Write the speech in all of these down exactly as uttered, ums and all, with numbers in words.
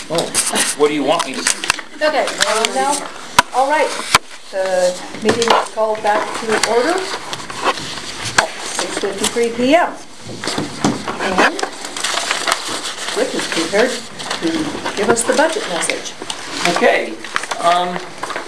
Oh, what do you want me to say? Okay, um, now, all right, the meeting is called back to order at six fifty-three p m And Rick is prepared to give us the budget message. Okay, um,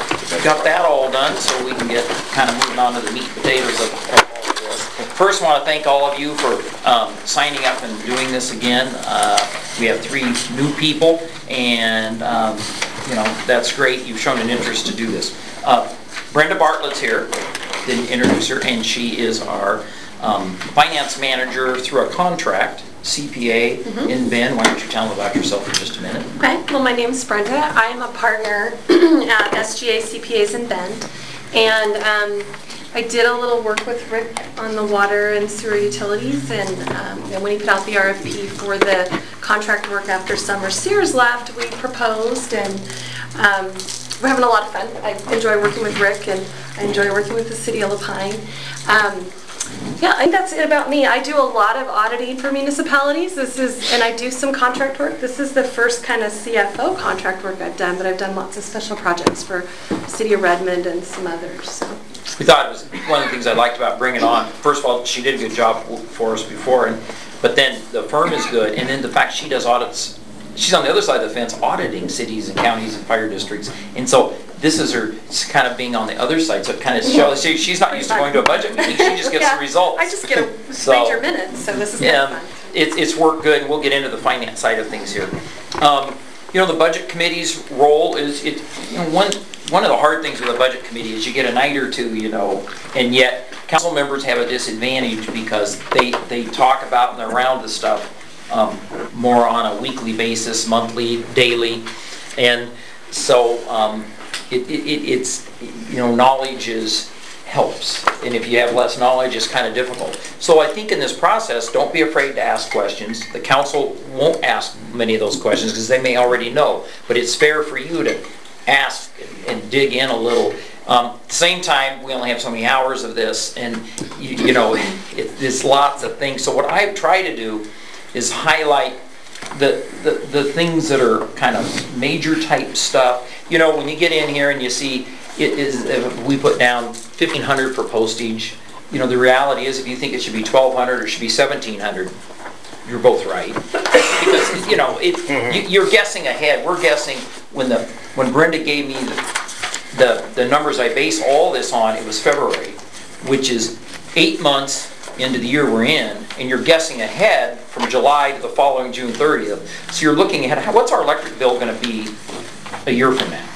got that all done, so we can get kind of moving on to the meat and potatoes of, of all of this. First, I want to thank all of you for um, signing up and doing this again. Uh, we have three new people, and um, you know, that's great. You've shown an interest to do this. Uh, Brenda Bartlett's here. Didn't introduce her, and she is our um, finance manager through a contract, C P A mm-hmm. in Bend. Why don't you tell them about yourself for just a minute? Okay. Well, my name is Brenda. I am a partner at S G A C P As in Bend, and um, I did a little work with Rick on the water and sewer utilities, and, um, and when he put out the R F P for the contract work after Summer Sears left, we proposed, and um, we're having a lot of fun. I enjoy working with Rick, and I enjoy working with the City of La Pine. Um, yeah, I think that's it about me. I do a lot of auditing for municipalities. This is, and I do some contract work. This is the first kind of C F O contract work I've done, but I've done lots of special projects for the City of Redmond and some others. So. We thought it was one of the things I liked about bringing on. First of all, she did a good job for us before, and but then the firm is good, and then the fact she does audits. She's on the other side of the fence, auditing cities and counties and fire districts, and so this is her kind of being on the other side. So it kind of shows she, she's not used to going to a budget meeting. She just gets yeah, the results. I just get a so, major minutes, so this is yeah, kind of fun. It's it's worked good, and we'll get into the finance side of things here. Um, you know, the budget committee's role is it. You know, one. One of the hard things with a budget committee is you get a night or two, you know, and yet council members have a disadvantage because they, they talk about and they're around the stuff um, more on a weekly basis, monthly, daily, and so um, it, it, it's, you know, knowledge is helps, and if you have less knowledge, it's kind of difficult. So I think in this process, don't be afraid to ask questions. The council won't ask many of those questions because they may already know, but it's fair for you to ask and dig in a little. Um, at the same time, we only have so many hours of this, and you, you know, it, it's lots of things. So what I try to do is highlight the, the the things that are kind of major type stuff. You know, when you get in here and you see it is, if we put down fifteen hundred for postage. You know, the reality is, if you think it should be twelve hundred or it should be seventeen hundred, you're both right. Because, you know, it, you, you're guessing ahead. We're guessing when the when Brenda gave me the, the the numbers I base all this on, it was February, which is eight months into the year we're in, and you're guessing ahead from July to the following June thirtieth. So you're looking ahead. What's our electric bill going to be a year from now?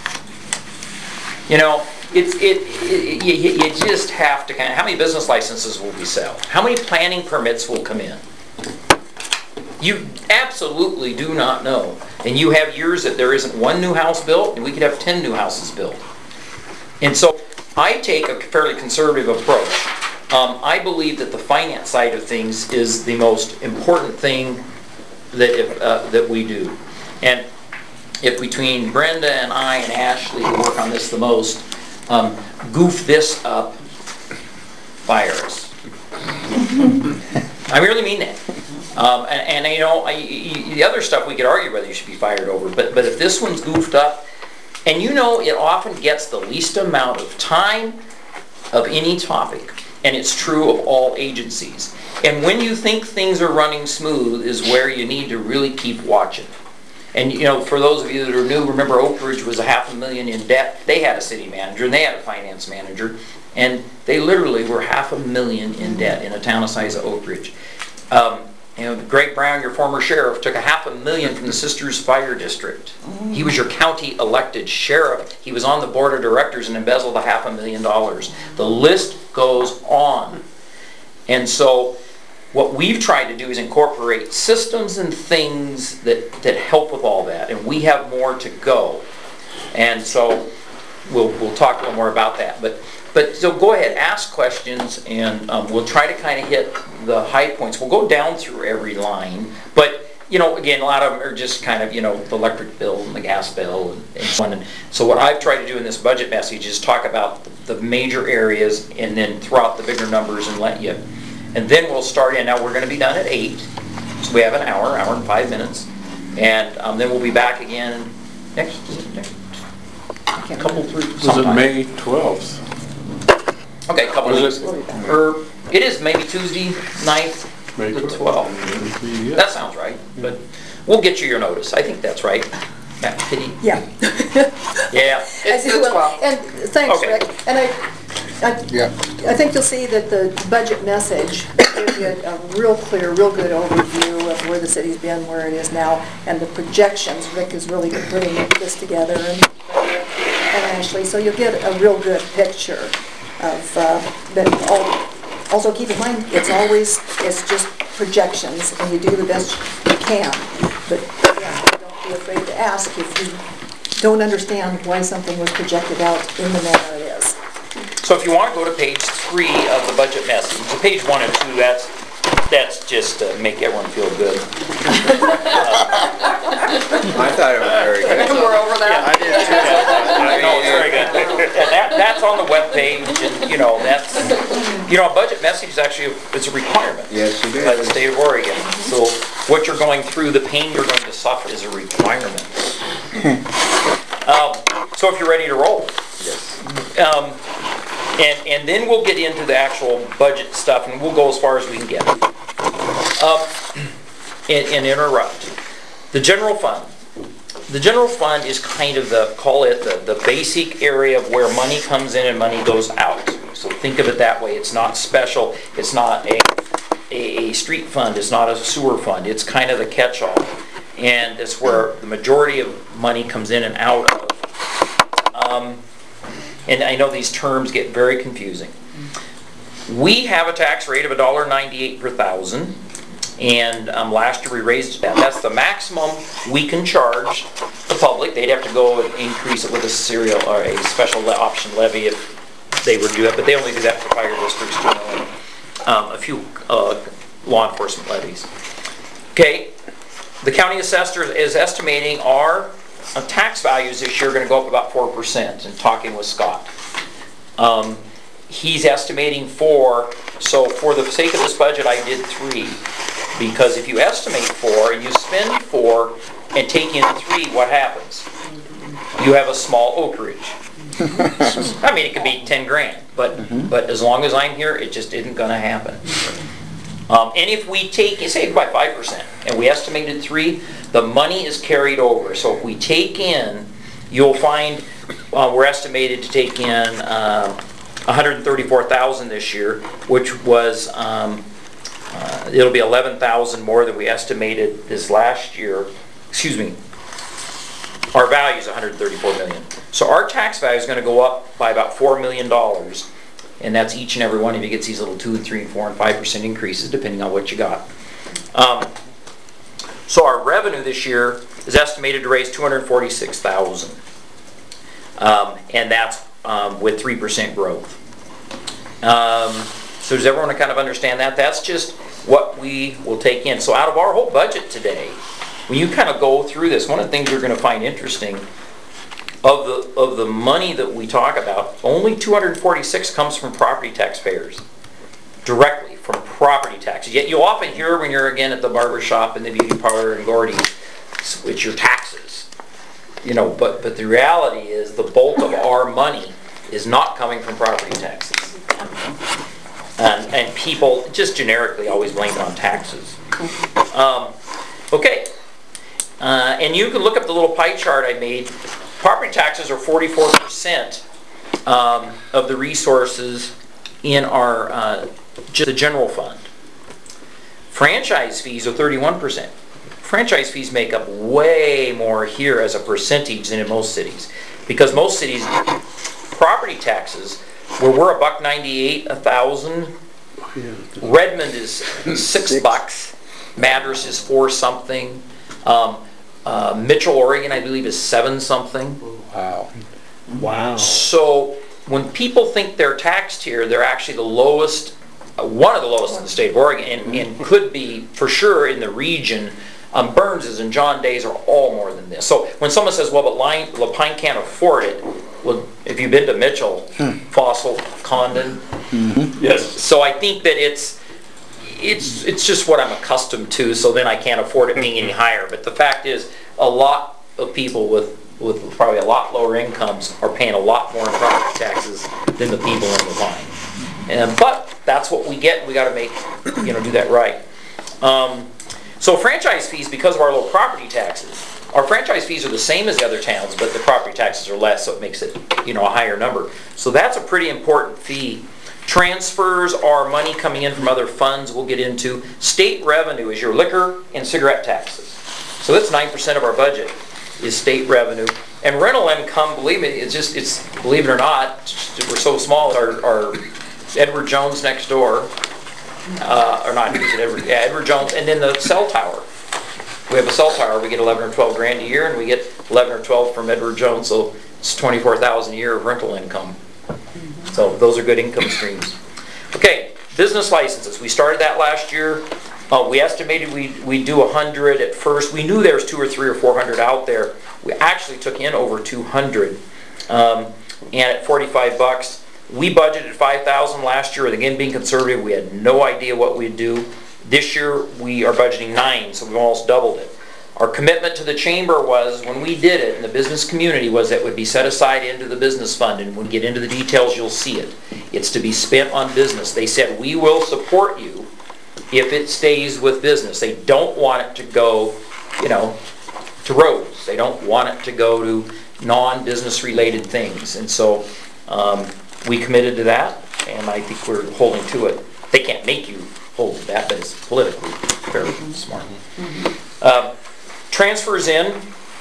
You know, it's it, it you, you just have to kind of. How many business licenses will we sell? How many planning permits will come in? You absolutely do not know. And you have years that there isn't one new house built, and we could have ten new houses built. And so I take a fairly conservative approach. Um, I believe that the finance side of things is the most important thing that if, uh, that we do. And if between Brenda and I and Ashley who work on this the most, um, goof this up, fire us. I really mean that. Um, and, and you know, I, I, the other stuff we could argue whether you should be fired over, but but if this one's goofed up, and you know it often gets the least amount of time of any topic, and it's true of all agencies. And when you think things are running smooth is where you need to really keep watching. And you know, for those of you that are new, remember Oak Ridge was a half a million in debt. They had a city manager and they had a finance manager, and they literally were half a million in debt in a town the size of Oak Ridge. Um, You know, Greg Brown, your former sheriff, took a half a million from the Sisters Fire District. He was your county elected sheriff. He was on the board of directors and embezzled a half a million dollars. The list goes on. And so what we've tried to do is incorporate systems and things that, that help with all that. And we have more to go. And so we'll, we'll talk a little more about that. But But so go ahead, ask questions, and um, we'll try to kind of hit the high points. We'll go down through every line, but you know, again, a lot of them are just kind of, you know, the electric bill and the gas bill and, and so on. And so what I've tried to do in this budget message is talk about the major areas and then throw out the bigger numbers and let you. And then we'll start in. Now we're going to be done at eight, so we have an hour, hour and five minutes. And um, then we'll be back again next, next couple, three, Was it sometime. May twelfth? Okay, a couple of Was weeks. it? Or, it is maybe Tuesday night, May the twelfth. twelfth. Yeah. That sounds right, but we'll get you your notice. I think that's right. Yeah, Kitty? Yeah. Yeah. It's the twelfth. And thanks, Okay. Rick. And I, I, Yeah. I think you'll see that the budget message gives you a real clear, real good overview of where the city's been, where it is now, and the projections. Rick is really good putting this together, and, and Ashley, so you'll get a real good picture of, uh, but all, also keep in mind, it's always, it's just projections, and you do the best you can. But yeah, don't be afraid to ask if you don't understand why something was projected out in the manner it is. So if you want to go to page three of the budget message, so page one and two, that's, that's just to make everyone feel good. I thought it was very good. We're over that. I did too. No, it's very good. And that, that's on the webpage, and, you know, that's, you know, a budget message is actually, it's a requirement. Yes, it By the is. state of Oregon. So what you're going through, the pain you're going to suffer is a requirement. Um, so if you're ready to roll. Yes. Um, and, and then we'll get into the actual budget stuff, and we'll go as far as we can get. Um, and, and interrupt. The general fund. The general fund is kind of the, call it the, the basic area of where money comes in and money goes out. So think of it that way. It's not special. It's not a, a, a street fund. It's not a sewer fund. It's kind of the catch-all. And it's where the majority of money comes in and out of. Um, and I know these terms get very confusing. We have a tax rate of one dollar ninety-eight per thousand. And um, last year we raised that. That's the maximum we can charge the public. They'd have to go and increase it with a serial or a special le- option levy if they were to do it. But they only do that for fire districts, you know, and, um, a few uh, law enforcement levies. Okay, the county assessor is estimating our uh, tax values this year are going to go up about four percent. And talking with Scott. Um, he's estimating four. So for the sake of this budget, I did three. Because if you estimate four and you spend four and take in three, what happens? You have a small acreage. I mean, it could be ten grand, but mm-hmm. but as long as I'm here, it just isn't going to happen. Um, and if we take, say by five percent, and we estimated three, the money is carried over. So if we take in, you'll find uh, we're estimated to take in uh, one hundred thirty-four thousand this year, which was. Um, Uh, it'll be eleven thousand more than we estimated this last year. Excuse me. Our value is one hundred thirty-four million. So our tax value is going to go up by about four million dollars. And that's each and every one of you gets these little two and three and four and five percent increases depending on what you got. Um, so our revenue this year is estimated to raise two hundred forty-six thousand. Um, and that's um, with three percent growth. Um, So does everyone kind of understand that? That's just what we will take in. So out of our whole budget today, when you kind of go through this, one of the things you're going to find interesting, of the of the money that we talk about, only two hundred forty-six comes from property taxpayers. Directly from property taxes. Yet you'll often hear when you're again at the barber shop and the beauty parlor and Gordy's, it's your taxes. You know, but, but the reality is the bulk of our money is not coming from property taxes. And, and people just generically always blame it on taxes. Um, okay, uh, and you can look up the little pie chart I made. Property taxes are forty-four percent um, of the resources in our uh, the general fund. Franchise fees are thirty-one percent. Franchise fees make up way more here as a percentage than in most cities, because most cities property taxes. Where we're a buck ninety-eight, a thousand. Redmond is six, six bucks. Madras is four something. Um, uh, Mitchell, Oregon, I believe, is seven something. Wow. Wow. So when people think they're taxed here, they're actually the lowest, uh, one of the lowest in the state of Oregon, and, and could be for sure in the region. Um, Burns's and John Day's are all more than this. So when someone says, well, but Line, Lapine can't afford it, well, if you've been to Mitchell, hmm. Fossil, Condon, mm-hmm. Yes. So I think that it's, it's, it's just what I'm accustomed to, so then I can't afford it being any higher. But the fact is, a lot of people with, with probably a lot lower incomes are paying a lot more in property taxes than the people in the line. And, but that's what we get, we gotta make, you know, do that right. Um, so franchise fees, because of our low property taxes, our franchise fees are the same as the other towns, but the property taxes are less, so it makes it, you know, a higher number. So that's a pretty important fee. Transfers are money coming in from other funds we'll get into. State revenue is your liquor and cigarette taxes. So that's nine percent of our budget is state revenue. And rental income, believe me, it's just, it's, believe it or not, we're so small, our, our Edward Jones next door, uh, or not, Edward, yeah, Edward Jones, and then the cell tower. We have a cell tower, we get eleven or twelve grand a year, and we get eleven or twelve from Edward Jones, so it's twenty-four thousand a year of rental income. So those are good income streams. Okay, business licenses. We started that last year. Uh, we estimated we'd, we'd do one hundred at first. We knew there was two or three or four hundred out there. We actually took in over two hundred. Um, and at forty-five bucks, we budgeted five thousand last year. Again, being conservative, we had no idea what we'd do. This year, we are budgeting nine, so we've almost doubled it. Our commitment to the chamber was, when we did it in the business community, was that it would be set aside into the business fund, and when we get into the details, you'll see it. It's to be spent on business. They said, we will support you if it stays with business. They don't want it to go, you know, to roads. They don't want it to go to non-business related things. And so um, we committed to that, and I think we're holding to it. They can't make you hold to that, but it's politically fairly smart. Um, transfers in.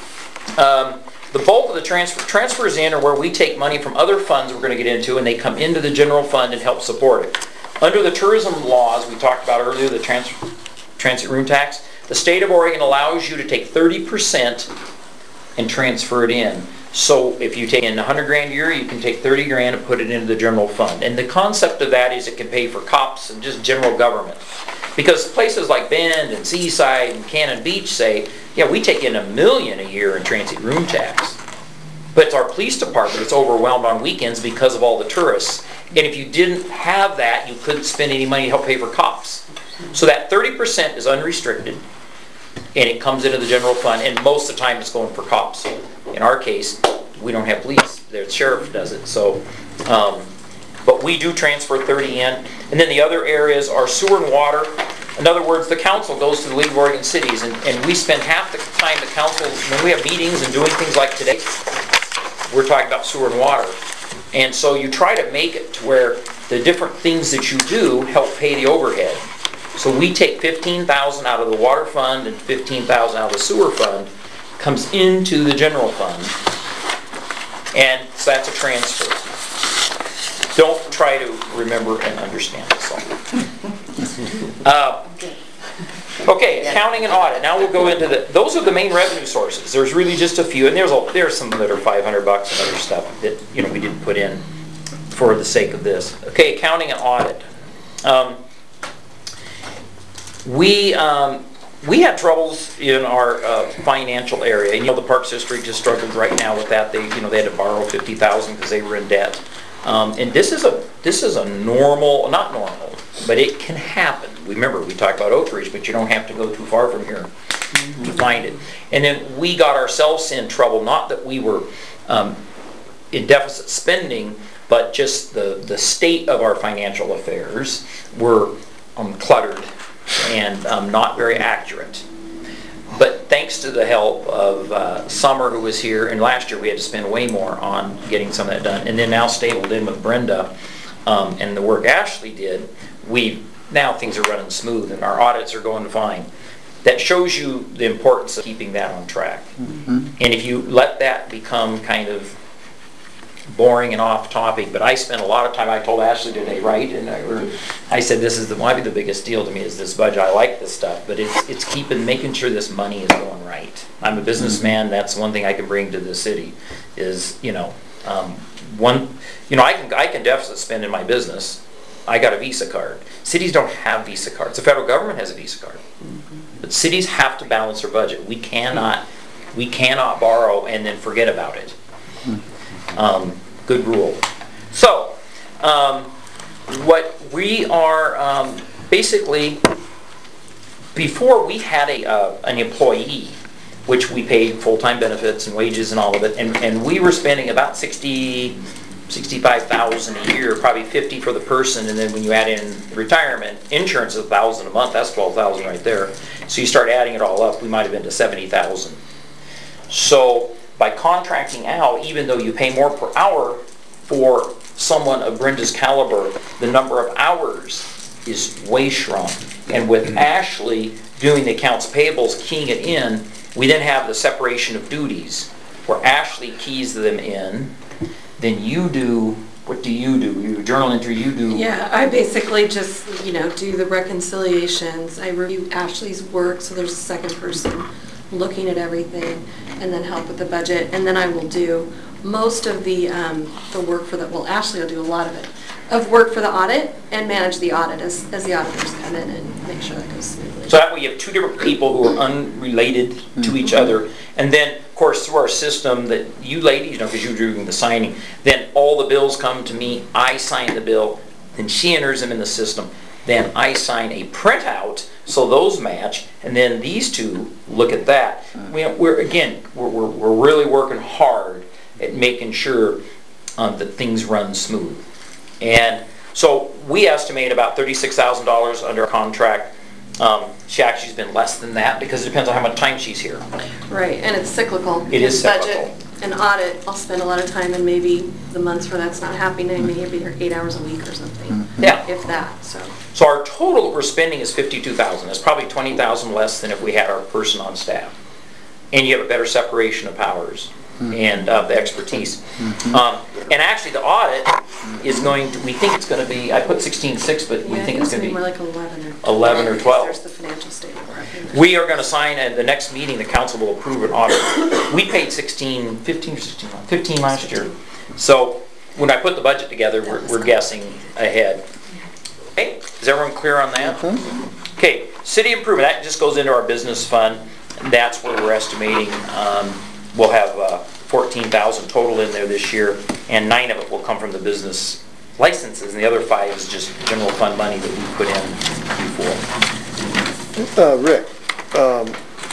Um, the bulk of the transfer transfers in are where we take money from other funds we're going to get into, and they come into the general fund and help support it. Under the tourism laws we talked about earlier, the trans transit room tax, the state of Oregon allows you to take thirty percent and transfer it in. So if you take in one hundred grand a year, you can take thirty grand and put it into the general fund. And the concept of that is it can pay for cops and just general government. Because places like Bend and Seaside and Cannon Beach say, yeah, we take in a million a year in transit room tax. But it's our police department that's overwhelmed on weekends because of all the tourists. And if you didn't have that, you couldn't spend any money to help pay for cops. So that thirty percent is unrestricted, and it comes into the general fund, and most of the time it's going for cops. In our case, we don't have police. The sheriff does it. So, um, but we do transfer thirty in. And then the other areas are sewer and water. In other words, the council goes to the League of Oregon Cities, and, and we spend half the time the council, when we have meetings and doing things like today, we're talking about sewer and water. And so you try to make it to where the different things that you do help pay the overhead. So we take fifteen thousand out of the water fund and fifteen thousand out of the sewer fund, comes into the general fund, and so that's a transfer. Don't try to remember and understand this all. Uh, okay, accounting and audit. Now we'll go into the, those are the main revenue sources. There's really just a few, and there's a, there's some that are five hundred bucks and other stuff that, you know, we didn't put in for the sake of this. Okay, accounting and audit. Um, we um, we had troubles in our uh, financial area. You know, the Parks District just struggled right now with that. They, you know, they had to borrow fifty thousand because they were in debt. Um, and this is a this is a normal, not normal, but it can happen. Remember, we talked about Oak Ridge, but you don't have to go too far from here mm-hmm. to find it. And then we got ourselves in trouble. Not that we were um, in deficit spending, but just the the state of our financial affairs were um, cluttered and um, not very accurate. But thanks to the help of uh, Summer, who was here, and last year we had to spend way more on getting some of that done, and then now stabled in with Brenda, um, and the work Ashley did, we now things are running smooth and our audits are going fine. That shows you the importance of keeping that on track. Mm-hmm. And if you let that become kind of boring and off topic, but I spent a lot of time, I told Ashley today, right, and I, I said this is the, might be the biggest deal to me is this budget. I like this stuff, but it's it's keeping, making sure this money is going right. I'm a businessman, that's one thing I can bring to the city is, you know, um, one, you know, I can, I can deficit spend in my business. I got a Visa card. Cities don't have Visa cards. The federal government has a Visa card. But cities have to balance their budget. We cannot, we cannot borrow and then forget about it. Um, good rule. So, um, what we are um, basically, before we had a, uh, an employee, which we paid full-time benefits and wages and all of it, and, and we were spending about sixty, sixty-five thousand a year, probably fifty for the person, and then when you add in retirement, insurance is a thousand a month, that's twelve thousand right there. So you start adding it all up, we might have been to seventy thousand. So by contracting out, even though you pay more per hour for someone of Brenda's caliber, the number of hours is way shrunk. And with Ashley doing the accounts payables, keying it in, we then have the separation of duties, where Ashley keys them in, then you do, what do you do? You do journal entry, you do... Yeah, I basically just, you know, do the reconciliations. I review Ashley's work, so there's a second person looking at everything, and then help with the budget. And then I will do most of the um, the work for the, well, Ashley will do a lot of it, of work for the audit and manage the audit as, as the auditors come in and make sure that goes smoothly. So that way you have two different people who are unrelated to each other. And then, of course, through our system that you ladies know, because you're doing the signing, then all the bills come to me, I sign the bill, then she enters them in the system. Then I sign a printout, so those match, and then these two look at that. We, we're, again, we're, we're, we're really working hard at making sure um, that things run smooth. And so we estimate about thirty-six thousand dollars under contract. Um, she actually's been less than that because it depends on how much time she's here. Right, and it's cyclical. It is cyclical. Budget and audit, I'll spend a lot of time, and maybe the months where that's not happening, maybe eight hours a week or something. Yeah. If that, so. So our total that we're spending is fifty-two thousand dollars. That's probably twenty thousand dollars less than if we had our person on staff. And you have a better separation of powers and uh, the expertise. Um, and actually the audit is going to, we think it's going to be, I put sixteen six, but we Yeah, think it's going to be more like eleven or eleven or twelve. There's the financial statement. We are going to sign, at the next meeting, the council will approve an audit. We paid sixteen, fifteen, sixteen, fifteen last year. So when I put the budget together, we're, we're guessing ahead. Okay, is everyone clear on that? Okay, city improvement, that just goes into our business fund. That's where we're estimating, um, we'll have uh, fourteen thousand total in there this year, and nine of it will come from the business licenses, and the other five is just general fund money that we put in before. Uh, Rick, um,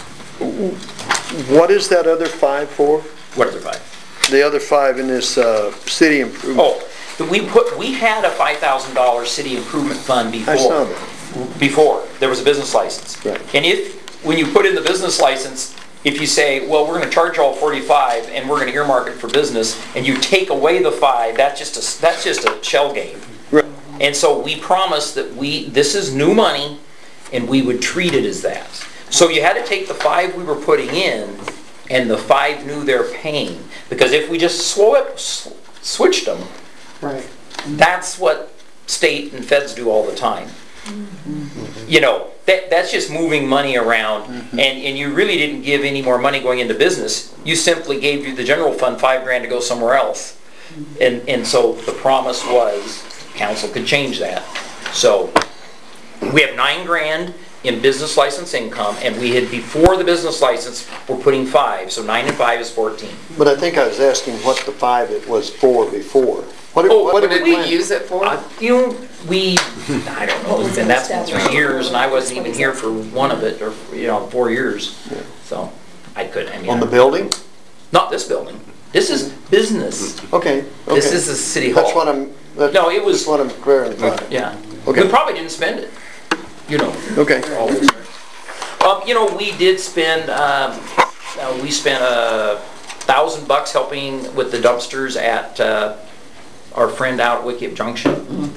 what is that other five for? What other five? The other five in this uh, city improvement? Oh, that we put, we had a five thousand dollar city improvement fund before. I saw that. Before, there was a business license. Right. And if, when you put in the business license, if you say, well, we're going to charge all forty-five and we're going to earmark it for business, and you take away the five, that's just a, that's just a shell game. Right. And so we promised that we, this is new money, and we would treat it as that. So you had to take the five we were putting in and the five new they're paying. Because if we just swap, switched them, Right. that's what state and feds do all the time. You know, that, that's just moving money around, and, and you really didn't give any more money going into business. You simply gave you the general fund five grand to go somewhere else. And, and so the promise was council could change that. So we have nine grand in business license income, and we had, before the business license, we're putting five. So nine and five is fourteen. But I think I was asking what the five it was for before. What, Oh, what What did did we we plan? use it for? Uh, you know, we, I don't know, it's been, that's been three years, and I wasn't even here for one of it, or, you know, four years. So, I couldn't, I mean. On the building? Not this building. This is business. Okay, okay. This is the city hall. That's what I'm, that's No, it was- that's what I'm clarifying. Yeah. Okay. We probably didn't spend it, you know. Okay. all this. Um, you know, we did spend, um, uh, we spent a thousand bucks helping with the dumpsters at, uh, our friend out at Wickiup Junction,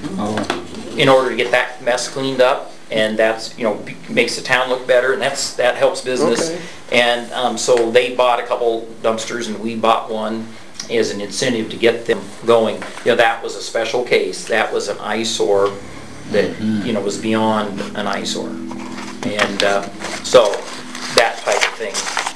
in order to get that mess cleaned up, and that's, you know, b- makes the town look better, and that's, that helps business. Okay. And um, so they bought a couple dumpsters, and we bought one as an incentive to get them going. You know, that was a special case. That was an eyesore that, you know, was beyond an eyesore. And uh, so, that type of thing.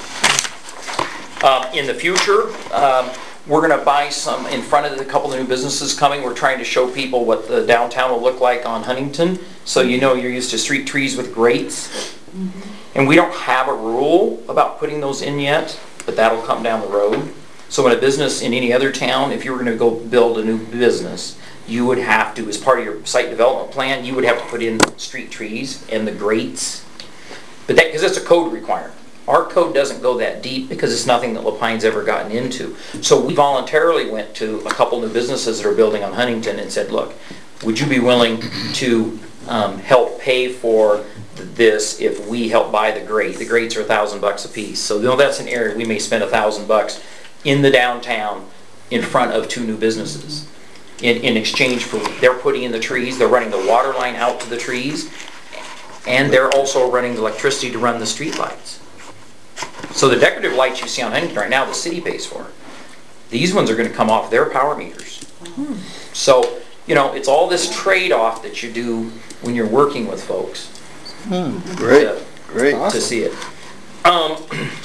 Um, in the future, um, we're going to buy some in front of the couple of new businesses coming. We're trying to show people what the downtown will look like on Huntington. So you know you're used to street trees with grates. And we don't have a rule about putting those in yet, but that'll come down the road. So in a business in any other town, if you were going to go build a new business, you would have to, as part of your site development plan, you would have to put in street trees and the grates. But that, because it's a code requirement. Our code doesn't go that deep because it's nothing that Lapine's ever gotten into. So we voluntarily went to a couple new businesses that are building on Huntington and said, look, would you be willing to um, help pay for this if we help buy the grate? The grates are a thousand bucks a piece. So you know that's an area we may spend a thousand bucks in the downtown in front of two new businesses. In, in exchange for, they're putting in the trees, they're running the water line out to the trees, and they're also running the electricity to run the street lights. So the decorative lights you see on Huntington right now, the city pays for. These ones are going to come off their power meters. So, you know, it's all this trade-off that you do when you're working with folks. Great, to, great. to see it. Um,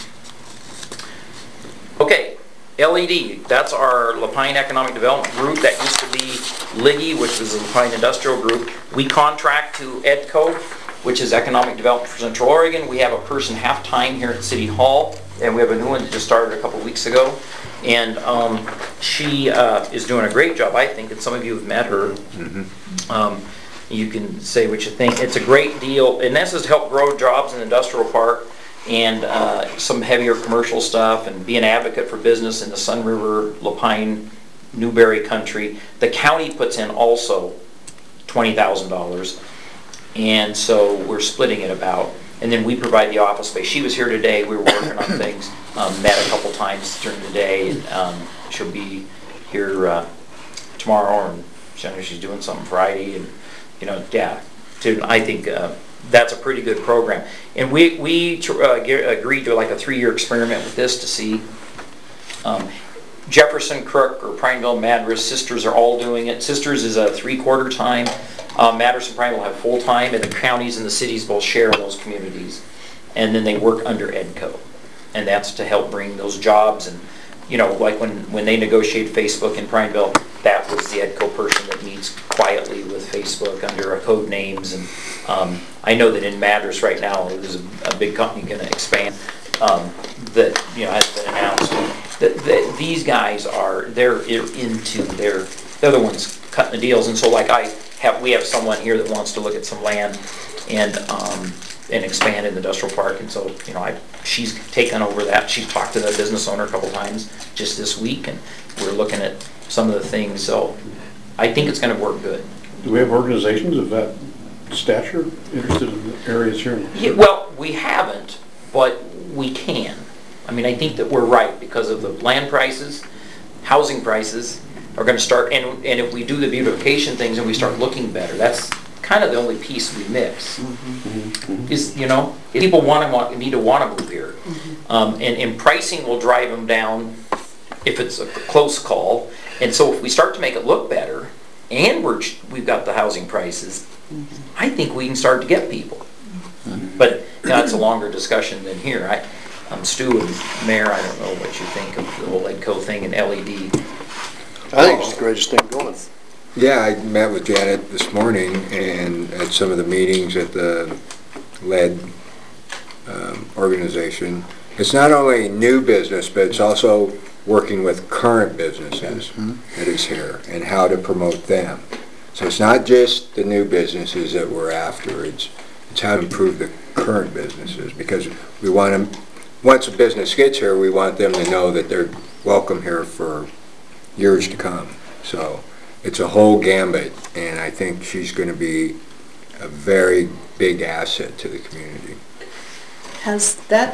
okay. L E D, that's our Lapine Economic Development Group. That used to be L I G I, which was the Lapine Industrial Group. We contract to EDCO, which is Economic Development for Central Oregon. We have a person half-time here at City Hall, and we have a new one that just started a couple weeks ago. And um, she uh, is doing a great job, I think, and some of you have met her. Mm-hmm. um, you can say what you think. It's a great deal, and this is to help grow jobs in the industrial park, and uh, some heavier commercial stuff, and be an advocate for business in the Sun River, Lapine, Newberry country. The county puts in also twenty thousand dollars, and so we're splitting it about. And then we provide the office space. She was here today, we were working on things, um, met a couple times during the day. And, um, she'll be here uh, tomorrow, and she's doing something Friday, and you know, yeah, to, I think uh, that's a pretty good program. And we, we uh, agreed to like a three-year experiment with this to see. Um, Jefferson, Crook, or Prineville, Madras, Sisters are all doing it. Sisters is a three-quarter time. Um, Madras and Prineville have full-time, and the counties and the cities both share in those communities. And then they work under EDCO. And that's to help bring those jobs. And, you know, like when, when they negotiate Facebook in Prineville, that was the EDCO person that meets quietly with Facebook under a code names. And um, I know that in Madras right now, there's a, a big company going to expand um, that, you know, has been announced. That, that these guys are, they're into their, they're the ones cutting the deals. And so like I have, we have someone here that wants to look at some land and um, and expand in the industrial park. And so, you know, I, she's taken over that. She's talked to the business owner a couple times just this week, and we're looking at some of the things. So I think it's going to work good. Do we have organizations of that stature interested in areas here? Yeah, well, we haven't, but we can. I mean, I think that we're right because of the land prices, housing prices are going to start, and, and if we do the beautification things and we start looking better, that's kind of the only piece we mix. Mm-hmm. Is, you know, if people want to want, need to want to move here. Mm-hmm. um, and, and pricing will drive them down if it's a close call. And so if we start to make it look better, and we're, we've got the housing prices, mm-hmm. I think we can start to get people. Mm-hmm. But you know, that's a longer discussion than here. I, Um, Stu and Mayor, I don't know what you think of the whole EDCO thing and L E D. I think it's the greatest thing going. Yeah, I met with Janet this morning and at some of the meetings at the L E D um, organization. It's not only new business, but it's also working with current businesses mm-hmm. that is here and how to promote them. So it's not just the new businesses that we're after, it's, it's how to improve the current businesses, because we want them. Once a business gets here, we want them to know that they're welcome here for years to come. So it's a whole gambit, and I think she's going to be a very big asset to the community. Has that,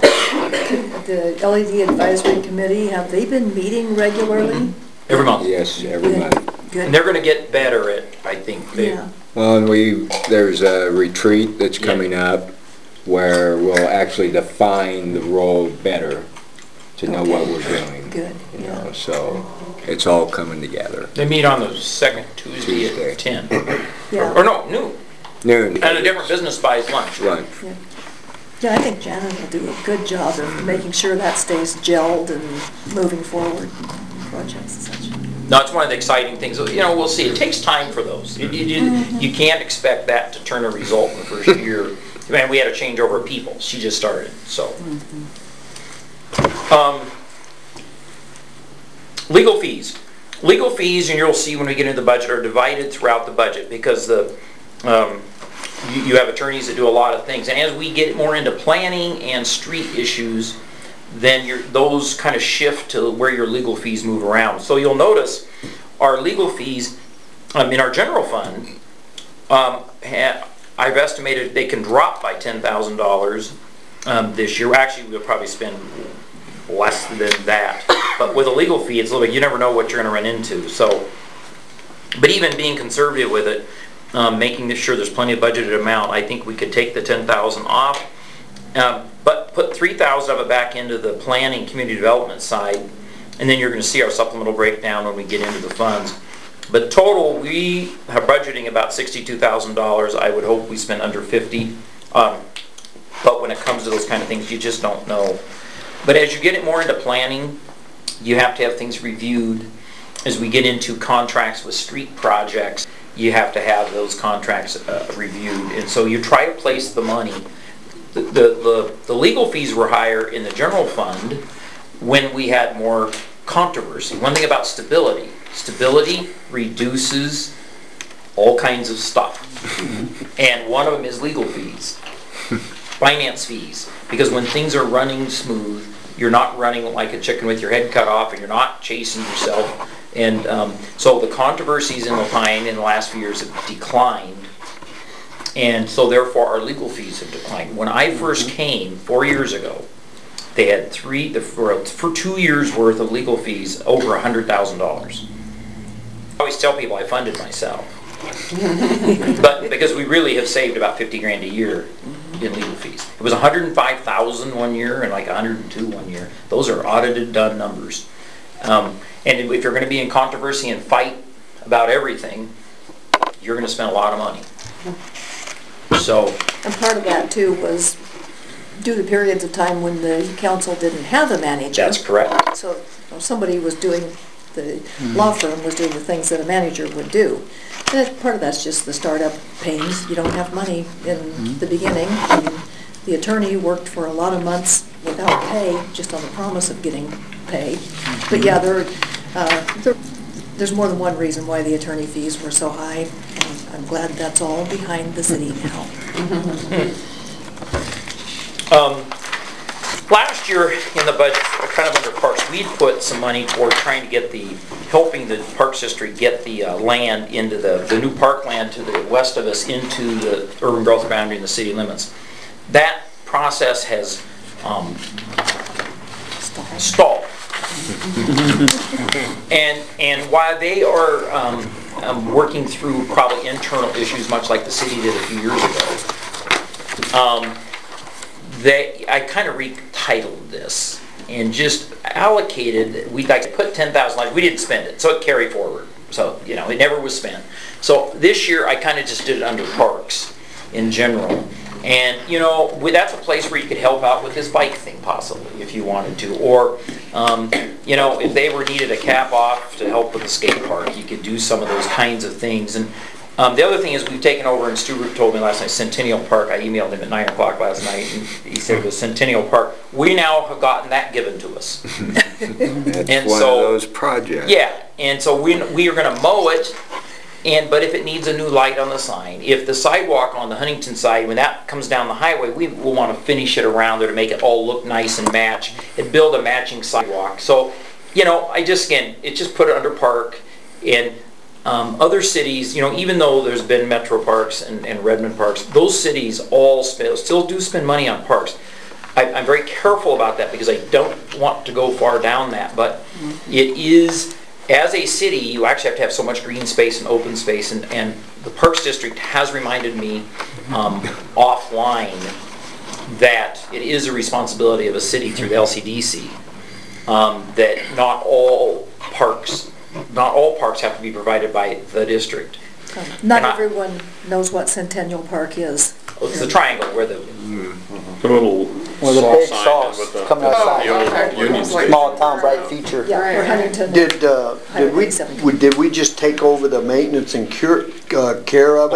the L E D Advisory Committee, have they been meeting regularly? Every month. Yes, every Good. month. Good. And they're going to get better at, I think. They, Yeah. Well, and we, there's a retreat that's Yeah. coming up where we'll actually define the role better to know Okay. what we're doing. Good, You yeah. know, so it's all coming together. They meet on the second Tuesday, Tuesday. at ten. Yeah. Or, or no, noon. Noon. And a different business buys lunch. Lunch. Yeah. Yeah, I think Janet will do a good job of making sure that stays gelled and moving forward, projects and such. No, it's one of the exciting things. You know, we'll see. It takes time for those. You, you, Mm-hmm. you can't expect that to turn a result in the first year. Man, we had a changeover of people. She just started, so. Mm-hmm. Um, legal fees. legal fees, and you'll see when we get into the budget, are divided throughout the budget because the um, you, you have attorneys that do a lot of things. And as we get more into planning and street issues, then your, those kind of shift to where your legal fees move around. So you'll notice our legal fees um, in our general fund, um, ha I've estimated they can drop by ten thousand dollars um, this year. Actually, we'll probably spend less than that. But with a legal fee, it's a little bit, you never know what you're going to run into. So, but even being conservative with it, um, making sure there's plenty of budgeted amount, I think we could take the ten thousand off, um, but put three thousand of it back into the planning community development side, and then you're going to see our supplemental breakdown when we get into the funds. But total, we are budgeting about sixty-two thousand dollars. I would hope we spend under fifty. Um, but when it comes to those kind of things, you just don't know. But as you get it more into planning, you have to have things reviewed. As we get into contracts with street projects, you have to have those contracts uh, reviewed. And so you try to place the money. The, the, the, the legal fees were higher in the general fund when we had more controversy. One thing about stability, stability reduces all kinds of stuff. And one of them is legal fees, finance fees. Because when things are running smooth, you're not running like a chicken with your head cut off, and you're not chasing yourself. And um, so the controversies in Lapine in the last few years have declined. And so therefore our legal fees have declined. When I first came four years ago, they had three, for, for two years worth of legal fees, over one hundred thousand dollars. I always tell people I funded myself. But because we really have saved about fifty grand a year in legal fees. It was one hundred five thousand one year and like one hundred two one year. Those are audited, done numbers. Um, and if you're going to be in controversy and fight about everything, you're going to spend a lot of money. So, And part of that too was due to periods of time when the council didn't have a manager. that's correct. So you know, somebody was doing, the law firm was doing the things that a manager would do. And part of that's just the startup pains. You don't have money in the beginning. And the attorney worked for a lot of months without pay, just on the promise of getting pay. But yeah, there, uh, there, there's more than one reason why the attorney fees were so high. And I'm glad that's all behind the city now. Um, last year in the budget, kind of under parks, we put some money toward trying to get the, helping the Parks District get the uh, land into the, the new parkland to the west of us into the urban growth boundary in the city limits. That process has um, stalled. and and while they are um, um, working through probably internal issues, much like the city did a few years ago, um, they I kind of retitled this and just allocated. We like to put ten thousand dollars. We didn't spend it, so it carried forward. So you know, it never was spent. So this year, I kind of just did it under parks in general. And, you know, that's a place where you could help out with this bike thing, possibly, if you wanted to. Or, um, you know, if they were needed a cap off to help with the skate park, you could do some of those kinds of things. And um, the other thing is we've taken over, and Stu told me last night, Centennial Park. I emailed him at nine o'clock last night, and he said it was Centennial Park. We now have gotten that given to us. That's and one so, of those projects. Yeah, and so we, we are going to mow it. And, but if it needs a new light on the sign, if the sidewalk on the Huntington side, when that comes down the highway, we will want to finish it around there to make it all look nice and match, and build a matching sidewalk. So, you know, I just, again, it just put it under park. And um, other cities, you know, even though there's been Metro Parks and, and Redmond Parks, those cities all spend, still do spend money on parks. I, I'm very careful about that because I don't want to go far down that, but it is... As a city, you actually have to have so much green space and open space, and, and the Parks District has reminded me um, offline that it is a responsibility of a city through the L C D C um, that not all parks, not all parks have to be provided by the district. Not And I- everyone knows what Centennial Park is. It's the triangle where the The little Well, the soft big sign sauce with the, coming the outside. old Union Station. Small town bright feature. Yeah, where Huntington. Did, uh, did we, Highway seventeen. would- did we just take over the maintenance and cure, uh, care of it?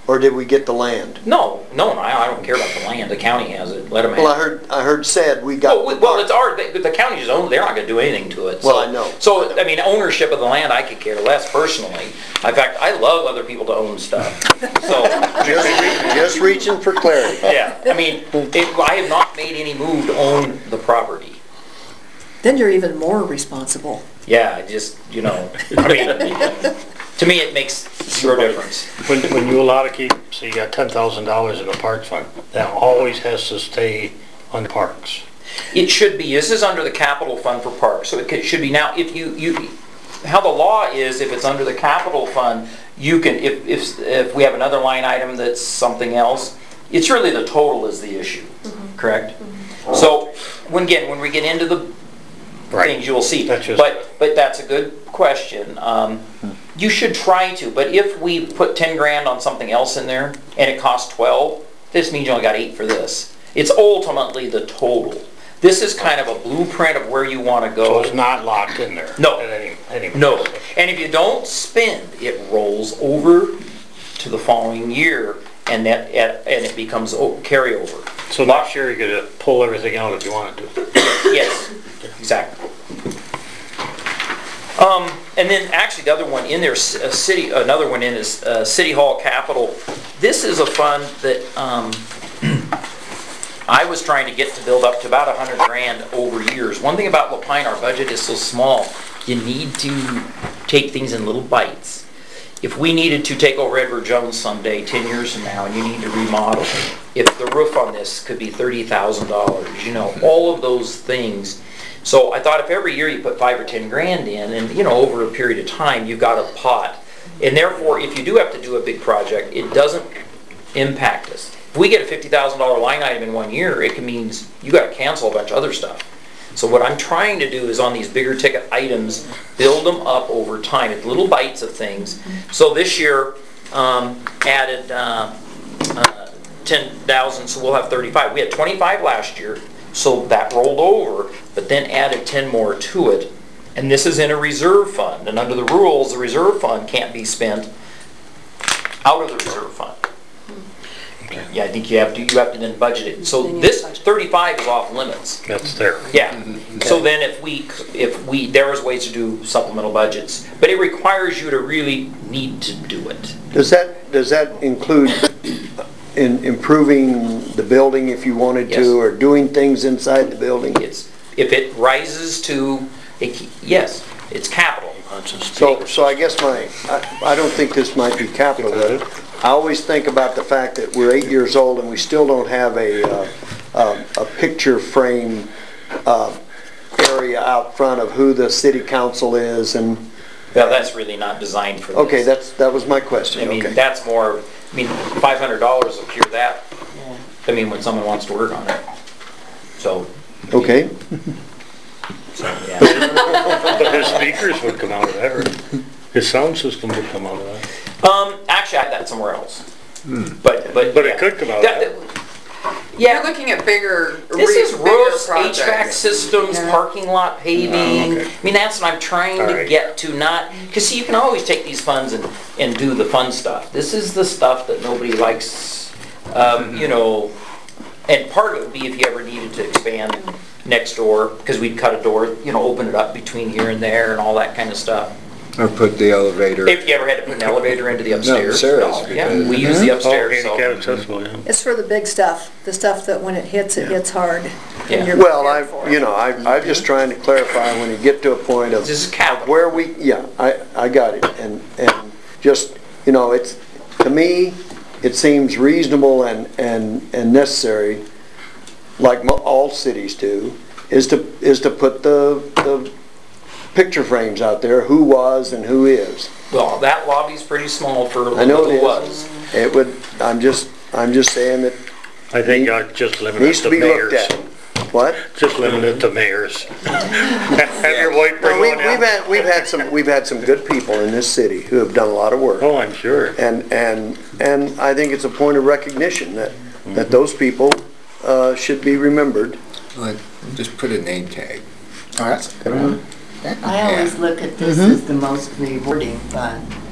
or did we get the land? No, no, I, I don't care about the land, the county has it, let them have it. Well, I heard, I heard said we got Well, the we- well, park. it's our, they- the county just owns, they're not gonna do anything to it. Well, so- I know. So, I mean, ownership of the land, I could care less personally. In fact, I love other people to own stuff, so. Just re- just reaching for clarity. Yeah, I mean, it, I have not made any move to own the property. Then you're even more responsible. Yeah, I just, you know, I mean, to me, it makes zero difference. When, when you allow to keep, so you got ten thousand dollars in a parks fund, that always has to stay on parks. It should be, this is under the capital fund for parks, so it could- should be, now, if you, you, how the law is, if it's under the capital fund, you can, if, if, if we have another line item that's something else, it's really the total is the issue, correct? So, when, again, when we get into the things, you'll see. That's just- But, but that's a good question. Um, you should try to, but if we put ten grand on something else in there, and it costs twelve, this means you only got eight for this. It's ultimately the total. This is kind of a blueprint of where you want to So go. it's not locked in there. No. At any, any. No, and if you don't spend, it rolls over to the following year, and that, and it becomes o- carryover. So next year you're gonna pull everything out if you wanted to. Yes, exactly. Um, and then actually the other one in there, c- uh, city, another one in is uh, City Hall Capital. This is a fund that um, I was trying to get to build up to about a hundred grand over years. One thing about Lapine, our budget is so small, you need to take things in little bites. If we needed to take over Edward Jones someday, ten years from now, and you need to remodel, if the roof on this could be thirty thousand dollars, you know, all of those things. So I thought if every year you put five or ten grand in, and you know, over a period of time, you've got a pot. And therefore, if you do have to do a big project, it doesn't impact us. If we get a fifty thousand dollar line item in one year, it can means you got to cancel a bunch of other stuff. So what I'm trying to do is on these bigger ticket items, build them up over time, it's little bites of things. So this year, um, added uh, uh, ten thousand, so we'll have thirty-five. We had twenty-five last year, so that rolled over, but then added ten more to it. And this is in a reserve fund, and under the rules, the reserve fund can't be spent out of the reserve fund. Yeah, I think you have to, you have to then budget it. So Then you this budget. thirty-five is off limits. That's there. Yeah, so then if we, if we, there is ways to do supplemental budgets, but it requires you to really need to do it. Does that, does that include in improving the building if you wanted Yes. to, or doing things inside the building? It's, if it rises to, it- yes, it's capital. So, so I guess my, I, I don't think this might be capital, but I always think about the fact that we're eight years old and we still don't have a, uh, um, a picture frame, uh, area out front of who the city council is, and, Well, that's really not designed for this. okay, that's, that was my I question, mean, okay. that's more, I mean, five hundred dollars will cure that. I mean, when someone wants to work on it. So, Okay, so, yeah. But his speakers would come out of that, or his sound system would come out of that. Um, actually, I had that somewhere else. But, but. But it yeah. could come out of That- that. Yeah. You're looking at bigger, This re- is bigger roofs, projects. H V A C systems, Yeah. parking lot paving. Oh, okay. I mean, that's what I'm trying All to right. get to, not, because see, you can always take these funds and, and do the fun stuff. This is the stuff that nobody likes, um, you know, and part of it would be if you ever needed to expand next door, because we'd cut a door, you know, open it up between here and there and all that kind of stuff. Or put the elevator. If you ever had to put an elevator into the upstairs. upstairs, no, we Yeah, did. we use the Oh, upstairs, so. handicap accessible, yeah. It's for the big stuff, the stuff that when it hits, it hits hard. and Yeah. you're well, prepared for I, it. you know, I, I'm just trying to clarify when you get to a point of This is capital. where we, yeah, I, I got it, and, and just, you know, it's, to me, it seems reasonable and, and, and necessary, like mo- all cities do, is to, is to put the, the picture frames out there, who was and who is. Well, that lobby's pretty small for I know who it it was. is. It would, I'm just, I'm just saying that I think I'd just limit it needs to to be looked mayors. at. What? Just limit it to mayors. Have your wife bring Well, we, one we've in. had, we've had some, we've had some good people in this city who have done a lot of work. Oh, I'm sure. And, and, and I think it's a point of recognition that, that those people, uh, should be remembered. Like, just put a name tag. Oh, that's a good one. I always look at this as the most rewarding fund.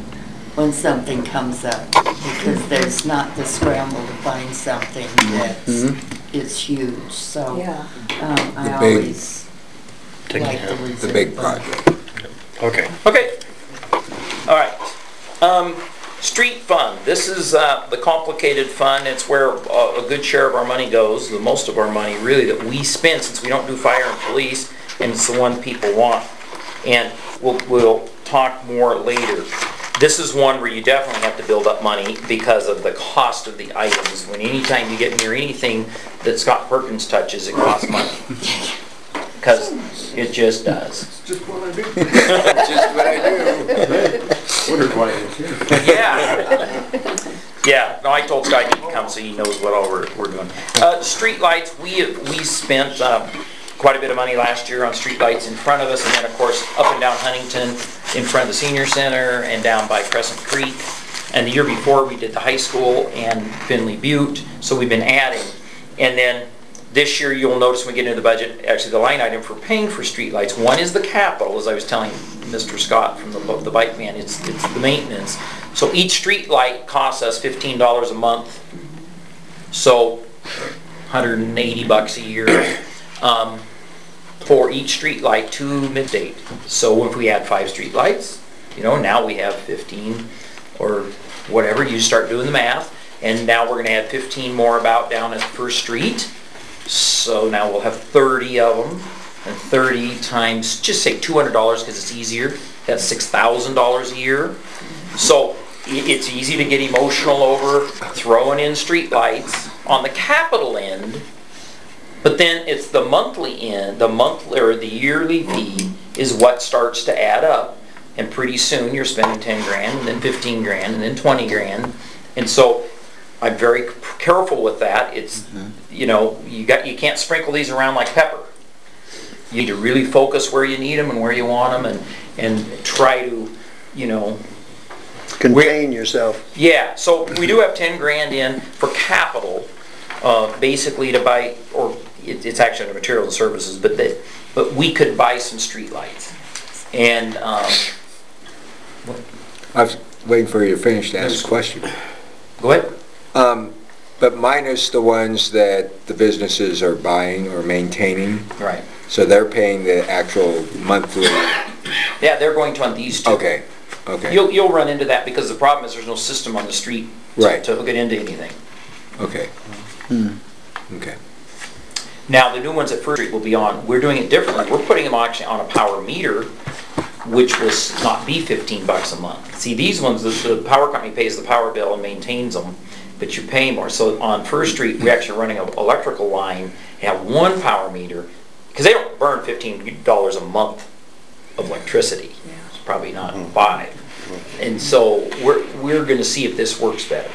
when something comes up, because there's not the scramble to find something that's is huge, so Yeah. um, I The big- always Take like care. the The reserve big fund. project. Okay. Okay. All right. Um, street fund. This is uh, the complicated fund. It's where uh, a good share of our money goes, the most of our money really that we spend, since we don't do fire and police, and it's the one people want. And we'll, we'll talk more later. This is one where you definitely have to build up money because of the cost of the items. When anytime you get near anything that Scott Perkins touches, it costs money. Because it just does. It's just what I do. That's just what I do. Wondered why it's here. Yeah. Yeah, no, I told Scott he'd come so he knows what all we're, we're doing. Uh, street lights, we, we spent, uh, quite a bit of money last year on street lights in front of us, and then of course up and down Huntington in front of the senior center and down by Crescent Creek. And the year before we did the high school and Finley Butte, so we've been adding. And then this year you'll notice when we get into the budget, actually the line item for paying for street lights, one is the capital, as I was telling Mister Scott from the, the bike man, it's, it's the maintenance. So each street light costs us fifteen dollars a month, so one hundred eighty bucks a year. Um, for each street light to Midstate. So if we add five street lights, you know, now we have fifteen or whatever, you start doing the math, and now we're gonna add fifteen more about down at First Street. So now we'll have thirty of them, and thirty times, just say two hundred dollars because it's easier, that's six thousand dollars a year. So i- it's easy to get emotional over throwing in street lights. On the capital end, but then it's the monthly end, the monthly or the yearly fee is what starts to add up. And pretty soon you're spending ten grand, and then fifteen grand, and then twenty grand. And so I'm very c- careful with that. It's, you know, you got, you can't sprinkle these around like pepper. You need to really focus where you need them and where you want them, and, and try to, you know, Contain yourself. yeah, so we do have ten grand in for capital, uh, basically to buy, or it, it's actually under materials and services, but that, but we could buy some streetlights. And, um, I was waiting for you to finish to ask a question. go ahead. Um, but minus the ones that the businesses are buying or maintaining, Right. so they're paying the actual monthly, Yeah, they're going to on these two. okay, okay, You'll, you'll run into that because the problem is there's no system on the street to, Right. to hook it into anything. okay. Okay. Now, the new ones at First Street will be on, we're doing it differently. We're putting them actually on a power meter, which will s- not be fifteen bucks a month. See, these ones, the, the power company pays the power bill and maintains them, but you pay more. So on First Street, we're actually running an electrical line, have one power meter, because they don't burn fifteen dollars a month of electricity. It's probably not five. And so we're, we're gonna see if this works better.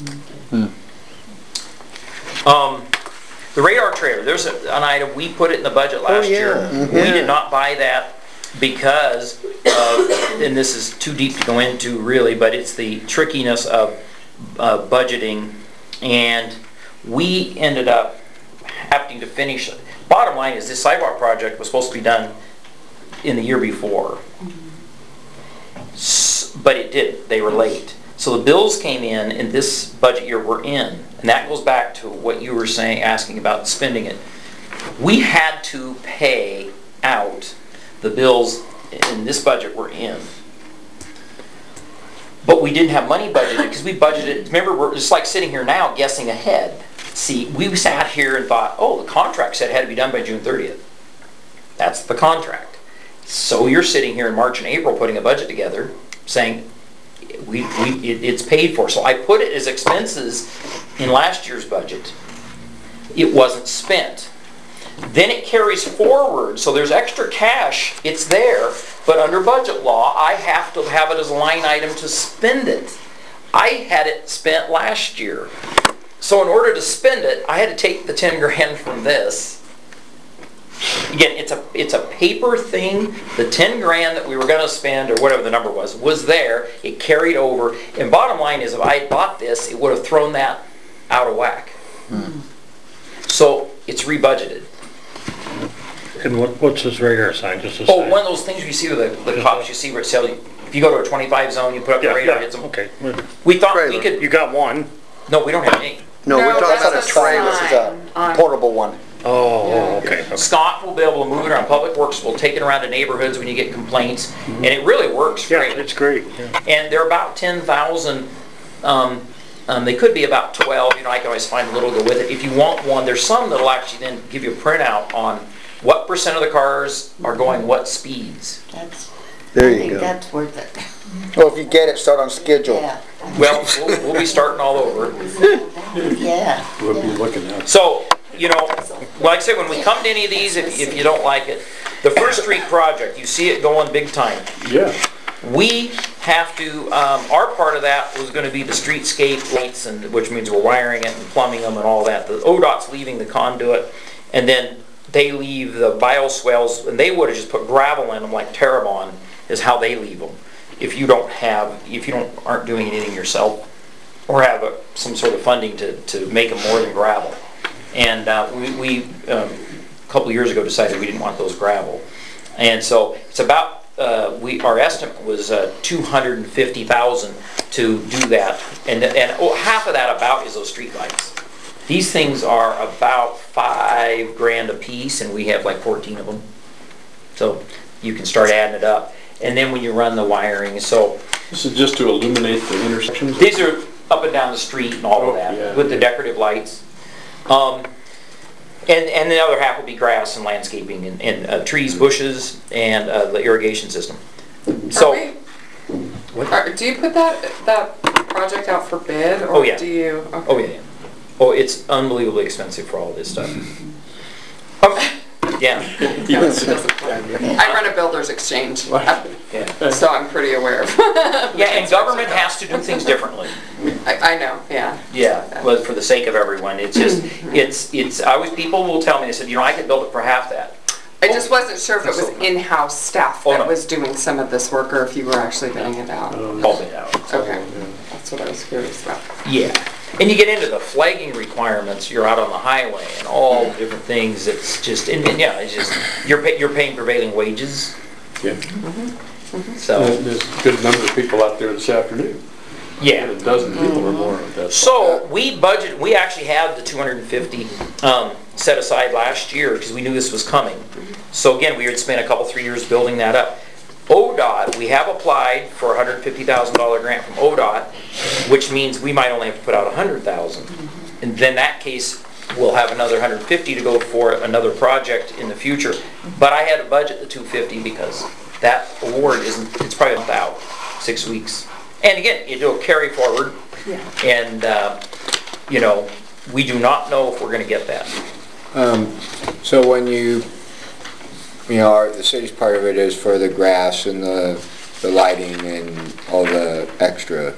Um, the radar trailer, there's a- an item, we put it in the budget last year. yeah. We did not buy that because of, and this is too deep to go into really, but it's the trickiness of uh, budgeting. And we ended up having to finish, bottom line is this sidewalk project was supposed to be done in the year before. S- But it didn't, they were late. So the bills came in in this budget year we're in, and that goes back to what you were saying, asking about spending it. We had to pay out the bills in this budget we're in. But we didn't have money budgeted because we budgeted, remember, we're just like sitting here now guessing ahead. See, we sat here and thought, oh, the contract said it had to be done by June thirtieth. That's the contract. So you're sitting here in March and April putting a budget together saying, we, we, it, it's paid for. So I put it as expenses in last year's budget. It wasn't spent. Then it carries forward, so there's extra cash, it's there, but under budget law, I have to have it as a line item to spend it. I had it spent last year. So in order to spend it, I had to take the ten grand from this. Again, it's a it's a paper thing. The ten grand that we were gonna spend, or whatever the number was, was there. It carried over. And bottom line is, if I had bought this, it would have thrown that out of whack. Hmm. So it's rebudgeted. And what, what's this radar sign, just a Oh, sign? one of those things you see with the, the cops, you see where it says If you go to a twenty-five zone, you put up the Yeah, radar, yeah, hits them. okay. We thought we Trailer. You could, got one? no, we don't have any. No, we're talking about a that's trailer. This is a on- portable one. Oh, okay. okay. Scott will be able to move it around. Public Works will take it around to neighborhoods when you get complaints, and it really works Yeah, great. it's great. yeah. And they're about ten thousand, um, um, they could be about twelve, you know, I can always find a little to go with it. If you want one, there's some that'll actually then give you a printout on what percent of the cars are going what speeds. That's, There I you think go. that's worth it. Well, if you get it, start on schedule. Yeah, Well, we'll, we'll be starting all over. yeah. We'll be yeah. looking at. So, you know, like I said, when we come to any of these, if, if you don't like it, the First Street project, you see it going big time. Yeah. We have to, um, our part of that was gonna be the streetscape lights, and, which means we're wiring it and plumbing them and all that. The O D O T's leaving the conduit, and then they leave the bioswales, and they would've just put gravel in them like Terrebonne, is how they leave them. If you don't have, if you don't, aren't doing anything yourself, or have a, some sort of funding to, to make them more than gravel. And uh, we, we um, a couple of years ago decided we didn't want those gravel. And so it's about, uh, we, our estimate was uh, two hundred fifty thousand to do that. And, and oh, half of that about is those street lights. These things are about five grand a piece, and we have like fourteen of them. So you can start adding it up. And then when you run the wiring, so This is just to illuminate the intersections? these are up and down the street and all Oh, of that, yeah. with the decorative lights. Um, and, and the other half will be grass and landscaping and, and uh, trees, bushes, and uh, the irrigation system. So, Are we- are- do you put that, that project out for bid, or Oh, yeah. do you? okay. oh yeah, yeah. Oh, it's unbelievably expensive for all this stuff. Um, yeah, Yes. It doesn't- I run a builder's exchange, yeah. so I'm pretty aware of. Yeah, and government has to do things differently. I, I know, yeah. Yeah, well, for the sake of everyone, it's just, it's, it's, I always, people will tell me, they said, you know, I could build it for half that. I just wasn't sure if it was in-house staff Oh, that no. was doing some of this work, or if you were actually bidding it out. All it out. Okay, that's what I was curious about. Yeah, and you get into the flagging requirements, you're out on the highway and all the different things, it's just, and, and yeah, it's just, you're pay, you're paying prevailing wages, Yeah. so, Uh, There's a good number of people out there this afternoon. yeah. A dozen people or more at that. So, we budget, we actually had the two hundred fifty, um, set aside last year, because we knew this was coming. So again, we had spent a couple, three years building that up. O D O T, we have applied for a one hundred fifty thousand dollar grant from O D O T, which means we might only have to put out one hundred thousand. And then that case, we'll have another one hundred fifty to go for another project in the future. But I had to budget the two hundred fifty because that award isn't, it's probably about six weeks. And again, it'll carry forward. Yeah. And, uh, you know, we do not know if we're gonna get that. Um, so when you, you know, our- the city's part of it is for the grass and the, the lighting and all the extra.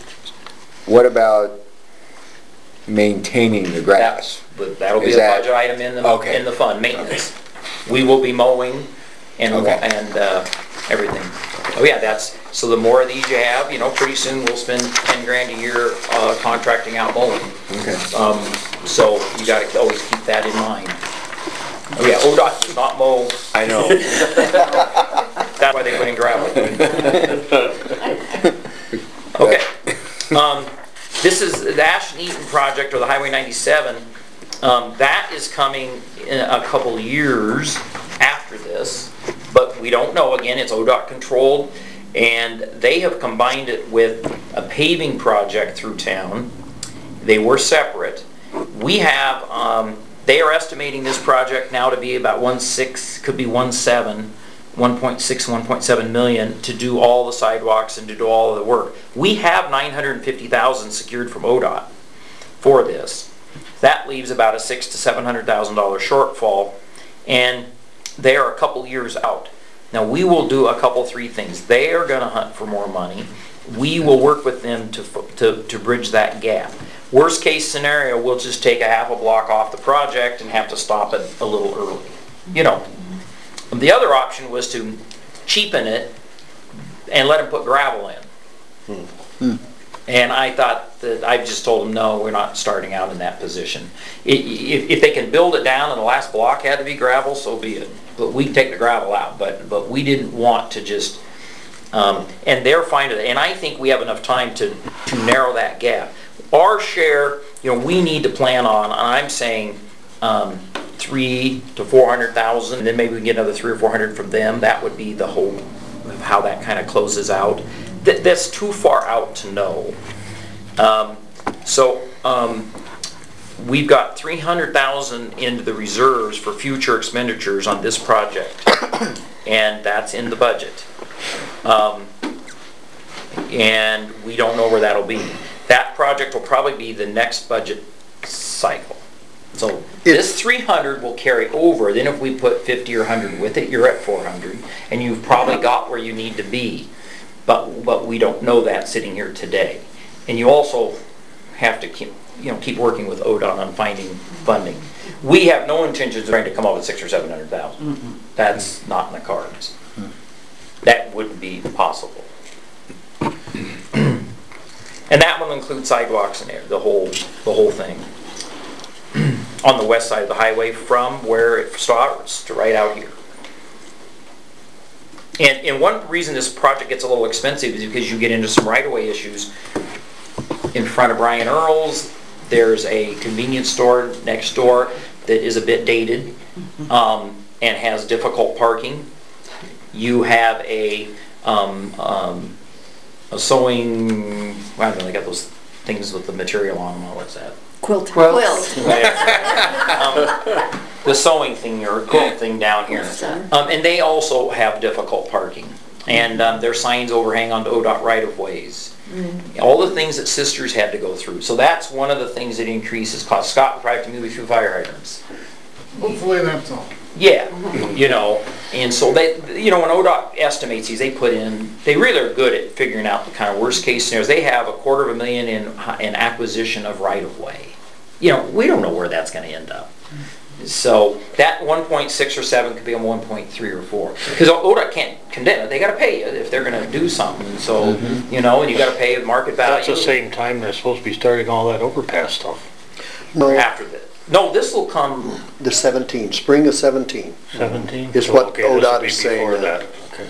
What about maintaining the grass? But that'll be Is a that- budget item in the, Okay. in the fund, maintenance. We will be mowing and, Okay. and, uh, everything. Oh yeah, that's, so the more of these you have, you know, pretty soon we'll spend ten grand a year, uh, contracting out mowing. Okay. Um, so you gotta always keep that in mind. Oh yeah, O D O T does not mow, I know. that's why they put in gravel. Okay. Um, this is the Ashton Eaton project, or the Highway ninety-seven. Um, that is coming in a couple years after this, but we don't know. Again, it's O D O T controlled, and they have combined it with a paving project through town. They were separate. We have, um, they are estimating this project now to be about one six, could be one seven, one point six, one point seven million to do all the sidewalks and to do all of the work. We have nine hundred fifty thousand secured from O D O T for this. That leaves about a six to seven hundred thousand dollar shortfall, and they are a couple years out. Now we will do a couple, three things. They are going to hunt for more money. We will work with them to, to, to bridge that gap. Worst case scenario, we'll just take a half a block off the project and have to stop it a little early. You know. The other option was to cheapen it and let them put gravel in. Hmm. And I thought that, I just told them, no, we're not starting out in that position. I- If, if they can build it down and the last block had to be gravel, so be it. But we can take the gravel out, but, but we didn't want to just Um, and they're fine with it, and I think we have enough time to, to narrow that gap. Our share, you know, we need to plan on, I'm saying, um, three to four hundred thousand, and then maybe we can get another three or four hundred from them. That would be the hope of how that kind of closes out. Th that's too far out to know. Um, so um, we've got three hundred thousand into the reserves for future expenditures on this project, and that's in the budget. Um, and we don't know where that'll be. That project will probably be the next budget cycle. So this three hundred will carry over. Then if we put fifty or one hundred with it, you're at four hundred, and you've probably got where you need to be. But but we don't know that sitting here today. And you also have to keep you know keep working with O D O T on finding funding. We have no intentions of trying to come up with six or seven hundred thousand. Mm-hmm. That's not in the cards. Mm-hmm. That wouldn't be possible. And that will include sidewalks and the whole the whole thing. On the west side of the highway from where it starts to right out here. And, and one reason this project gets a little expensive is because you get into some right-of-way issues. In front of Brian Earl's, there's a convenience store next door that is a bit dated um, and has difficult parking. You have a, um, um, a sewing, I don't know, they got those things with the material on them. What's that? Quilt. Quilt. um, the sewing thing or quilt thing down here. Um, and they also have difficult parking. And um, their signs overhang onto O D O T right-of-ways. Mm. All the things that Sisters had to go through. So that's one of the things that increases cost. Scott will probably have to move a few fire hydrants. Hopefully that's all. Yeah, you know, and so they, you know, when O D O T estimates these, they put in, they really are good at figuring out the kind of worst case scenarios. They have a quarter of a million in, in acquisition of right-of-way. You know, we don't know where that's going to end up. So that one point six or seven could be a one point three or four. Because O D O T can't condemn it. They got to pay you if they're going to do something. So, mm-hmm. you know, and you got to pay market value. That's the same time they're supposed to be starting all that overpass stuff. No. After that. No, this will come. The seventeen, spring of seventeen. seventeen? Is So, what okay, O D this O will T be is saying. before now. that. Okay.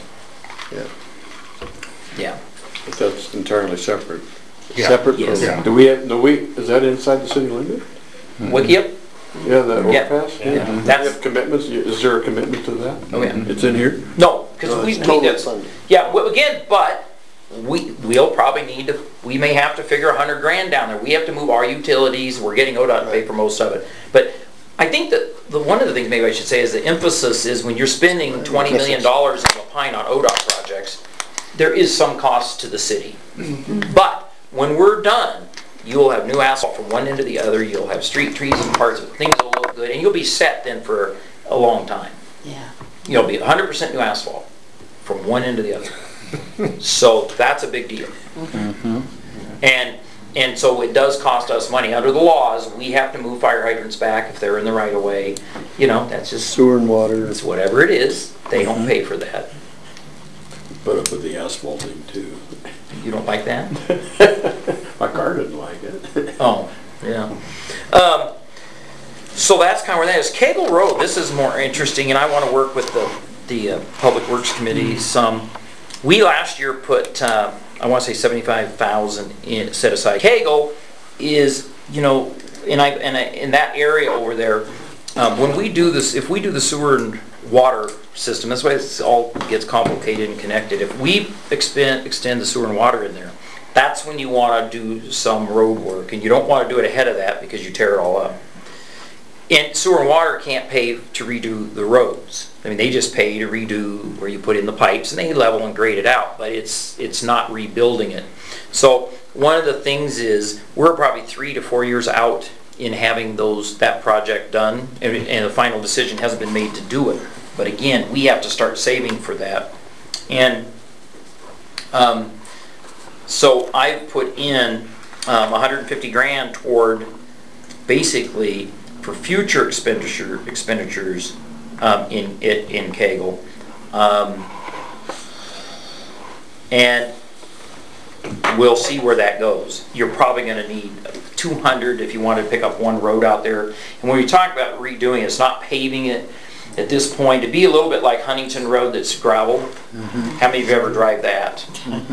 Yeah. Yeah. But that's entirely separate. Yeah. Separate Yes. program. Do we, have- do we, is that inside the city limit? Wiki Yep. Yeah, the Yeah. overpass? Yeah. Do we That's- have commitments? Is there a commitment to that? Oh, yeah. It's in here? No, because No, we it's need totally to. funded. Yeah, well, again, but we, we'll probably need to, we may have to figure a hundred grand down there. We have to move our utilities. We're getting O D O T to pay for most of it. But I think that the, one of the things maybe I should say is the emphasis is when you're spending twenty million dollars in Lapine on O D O T projects, there is some cost to the city. Mm-hmm. But when we're done, you'll have new asphalt from one end to the other. You'll have street trees and parts of it. Things will look good, and you'll be set then for a long time. Yeah. You'll be one hundred percent new asphalt from one end to the other. So that's a big deal. Mm-hmm. And and so it does cost us money. Under the laws, we have to move fire hydrants back if they're in the right of way. You know, that's just Sewer and water. it's whatever it is. They don't pay for that. Put up with the asphalting too. You don't like that? My car didn't like it. Oh, yeah. Um, so that's kind of where that is. Cable Road, this is more interesting, and I want to work with the, the uh, Public Works Committee some. We last year put, uh, I want to say seventy-five thousand in, set aside. Kegel is, you know, in, I, in, a, in that area over there, um, when we do this, if we do the sewer and water system, that's why it all gets complicated and connected. If we expend, extend the sewer and water in there, that's when you want to do some road work, and you don't want to do it ahead of that because you tear it all up. And sewer and water can't pay to redo the roads. I mean, they just pay to redo where you put in the pipes, and they level and grade it out, but it's it's not rebuilding it. So one of the things is we're probably three to four years out in having those that project done, and, and the final decision hasn't been made to do it. But again, we have to start saving for that. And um, so I've put in um, one hundred fifty grand toward basically for future expenditure expenditures um, in it in Kegel, um, and we'll see where that goes. You're probably going to need two hundred if you want to pick up one road out there. And when we talk about redoing it, it's not paving it, at this point, to be a little bit like Huntington Road that's gravel. How many of you ever drive that?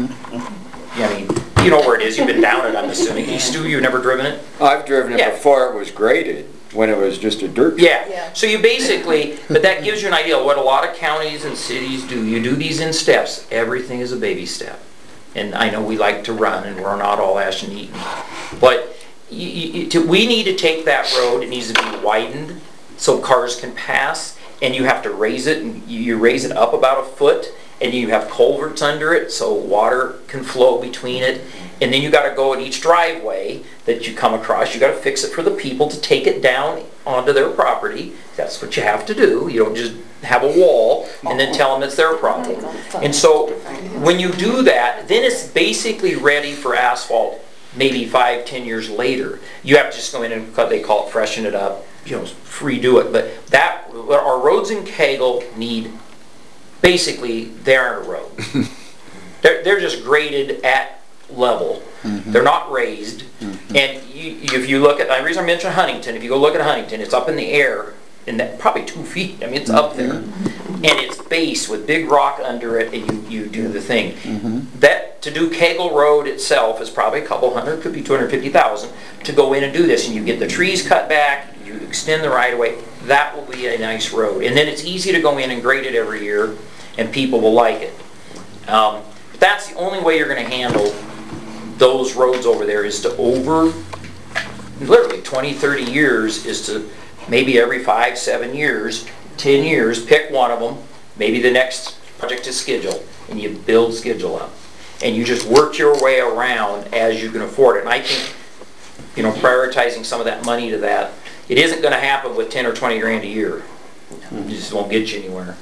Yeah, I mean, you know where it is, you've been down it, I'm assuming. You, Stu, you've never driven it? I've driven it Yeah. before it was graded, when it was just a dirt track. Yeah, Yeah. so you basically, but that gives you an idea of what a lot of counties and cities do. You do these in steps. Everything is a baby step. And I know we like to run and we're not all ash and eating. But you, you, to, we need to take that road, it needs to be widened so cars can pass, and you have to raise it, and you, you raise it up about a foot, and you have culverts under it so water can flow between it. And then you got to go at each driveway that you come across, you got to fix it for the people to take it down onto their property. That's what you have to do. You don't just have a wall and then tell them it's their problem. And so when you do that, then it's basically ready for asphalt maybe five, ten years later. You have to just go in and, they call it freshen it up, you know, redo it. But that, our roads in Kegel need, basically, they aren't a road. they're, they're just graded at level. Mm-hmm. They're not raised. Mm-hmm. And you, if you look at, the reason I mentioned Huntington, if you go look at Huntington, it's up in the air, and that probably two feet. I mean, it's up there. Mm-hmm. And it's base with big rock under it, and you, you do the thing. Mm-hmm. That, to do Kegel Road itself is probably a couple hundred, could be two hundred fifty thousand to go in and do this. And you get the trees cut back, you extend the right of way. That will be a nice road. And then it's easy to go in and grade it every year, and people will like it. Um, that's the only way you're going to handle those roads over there, is to over, literally twenty, thirty years, is to maybe every five, seven years, ten years, pick one of them, maybe the next project is schedule, and you build schedule up. And you just work your way around as you can afford it. And I think, you know, prioritizing some of that money to that, it isn't going to happen with ten or twenty grand a year. It just won't get you anywhere.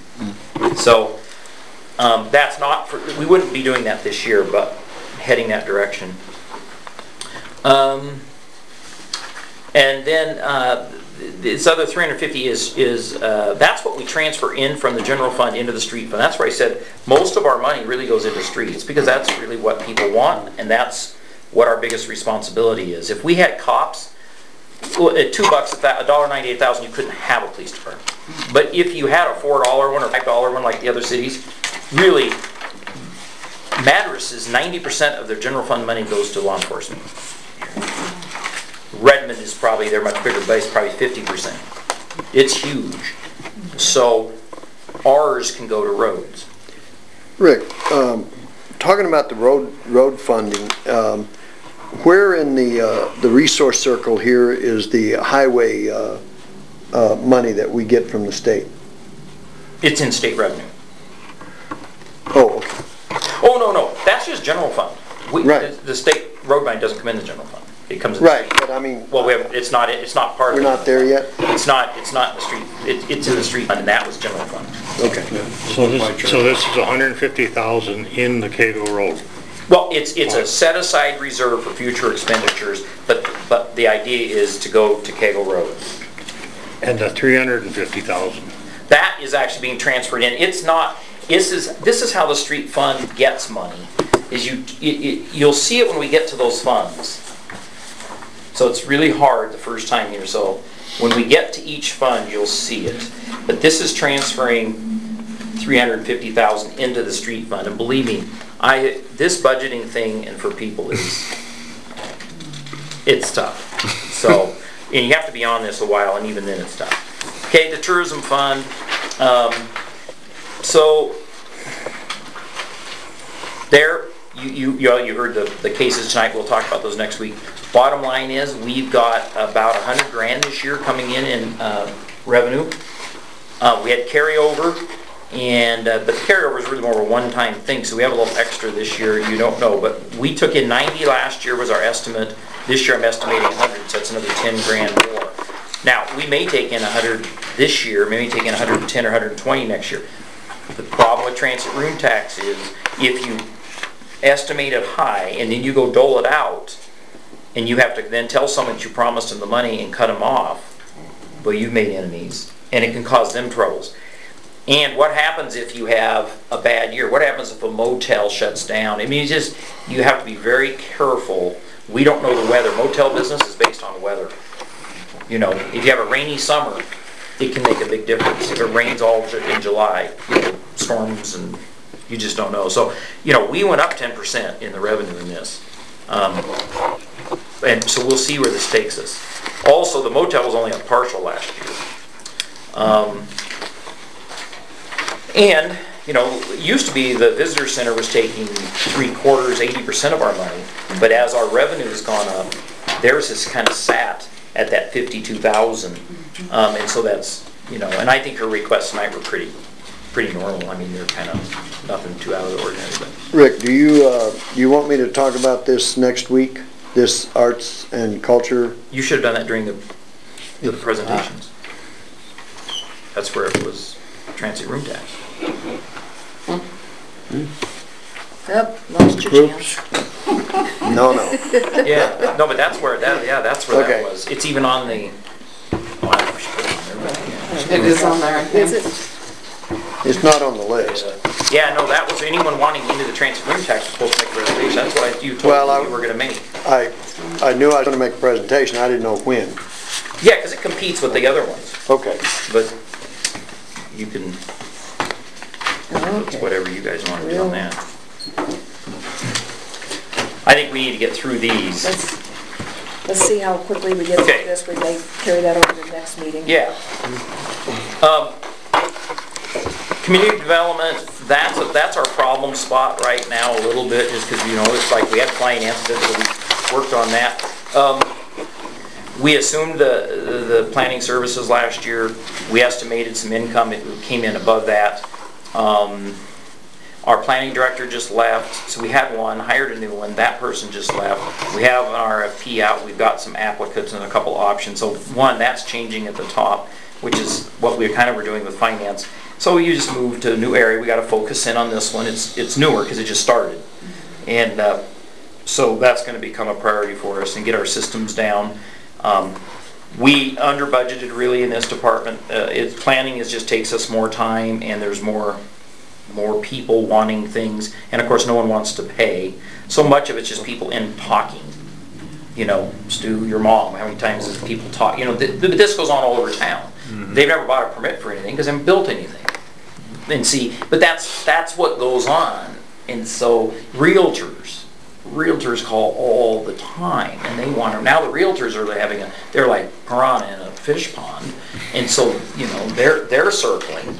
So, um, that's not, for, we wouldn't be doing that this year, but heading that direction. Um, and then uh, this other three hundred fifty is, is uh, that's what we transfer in from the general fund into the street fund. That's where I said most of our money really goes into streets, because that's really what people want, and that's what our biggest responsibility is. If we had cops, well, at two bucks, a dollar ninety-eight thousand, you couldn't have a police department. But if you had a four dollar one or five dollar one like the other cities, really, Madras is ninety percent of their general fund money goes to law enforcement. Redmond is probably, they're much bigger base, probably fifty percent. It's huge. So ours can go to roads. Rick, um, talking about the road road funding, um, where in the uh, the resource circle here is the highway uh, uh, money that we get from the state? It's in state revenue. Oh, okay. Oh, no, no, that's just general fund. We, Right. The, the state road money doesn't come in the general fund. It comes in. Right, but I mean, Well, we have, it's not, it's not part of we're it. not there yet? It's not, it's not in the street, it, it's in the street fund, and that was general fund. Okay. So this, so this is a hundred and fifty thousand in the Cato Road. Well, it's, it's a set-aside reserve for future expenditures, but, but the idea is to go to Kegel Road. And the three hundred and fifty thousand. That is actually being transferred in. It's not, this is, this is how the street fund gets money, is you, you, you'll see it when we get to those funds. So it's really hard the first time here, so when we get to each fund, you'll see it. But this is transferring three hundred fifty thousand into the street fund, and believe me, I, this budgeting thing and for people is, it's tough. So, and you have to be on this a while, and even then it's tough. Okay, the tourism fund. Um, so there, you you you, you heard the, the cases tonight. We'll talk about those next week. Bottom line is, we've got about a hundred grand this year coming in in uh, revenue. Uh, we had carryover, and uh, but the carryover is really more of a one-time thing. So we have a little extra this year. You don't know, but we took in ninety last year was our estimate. This year I'm estimating one hundred, so that's another ten grand more. Now we may take in one hundred this year, maybe take in one hundred ten or one hundred twenty next year. The problem with transit room tax is if you estimate it high and then you go dole it out, and you have to then tell someone that you promised them the money and cut them off, well, you've made enemies, and it can cause them troubles. And what happens if you have a bad year? What happens if a motel shuts down? I mean, it's just, you have to be very careful. We don't know the weather. Motel business is based on weather. You know, if you have a rainy summer, it can make a big difference. If it rains all in July, you know, storms, and you just don't know. So, you know, we went up ten percent in the revenue in this. Um, and so we'll see where this takes us. Also, the motel was only a partial last year. Um, and, you know, it used to be the visitor center was taking three quarters, eighty percent of our money. But as our revenue has gone up, theirs has kind of sat at that fifty-two thousand. Um, and so that's, you know, and I think her requests tonight were pretty, pretty normal. I mean, they're kind of nothing too out of the ordinary. But. Rick, do you, uh, do you want me to talk about this next week? This arts and culture? You should have done that during the, the presentations. That's where it was transit room tax. Yep, lost your chance. No, no. Yeah, no, but that's where, that, yeah, that's where Okay. that was. It's even on the, oh, I wish I put it on there, but, yeah. It is on there, I think. Is it? It's not on the list. Yeah, no, that was, anyone wanting into the transit room tax was supposed to make a reservation. That's what I, you Well, told I- me you were gonna make. I, I knew I was gonna make a presentation, I didn't know when. Yeah, because it competes with the other ones, Okay. but you can, it's Okay. whatever you guys want to do on that. I think we need to get through these. Let's, let's see how quickly we get through Okay. this. We may carry that over to the next meeting. Yeah. Um, Community development, that's, a- that's our problem spot right now a little bit, just because, you know, it's like we had finance, so we worked on that. Um, We assumed the, the planning services last year. We estimated some income, it came in above that. Um, Our planning director just left, so we had one, hired a new one, that person just left. We have an R F P out, we've got some applicants and a couple options. So one, that's changing at the top, which is what we kind of were doing with finance. So you just moved to a new area, we got to focus in on this one. It's, it's newer because it just started. And uh, so that's going to become a priority for us and get our systems down. Um, we under budgeted really in this department. Uh, it, planning is just takes us more time, and there's more more people wanting things, and of course no one wants to pay. So much of it's just people in talking. You know, Stu, your mom, how many times does people talk? You know, th th this goes on all over town. Mm-hmm. They've never bought a permit for anything because they haven't built anything. And see, but that's that's what goes on. And so realtors. Realtors call all the time, and they want to. Now the realtors are having a, they're like piranha in a fish pond, and so you know they're they're circling,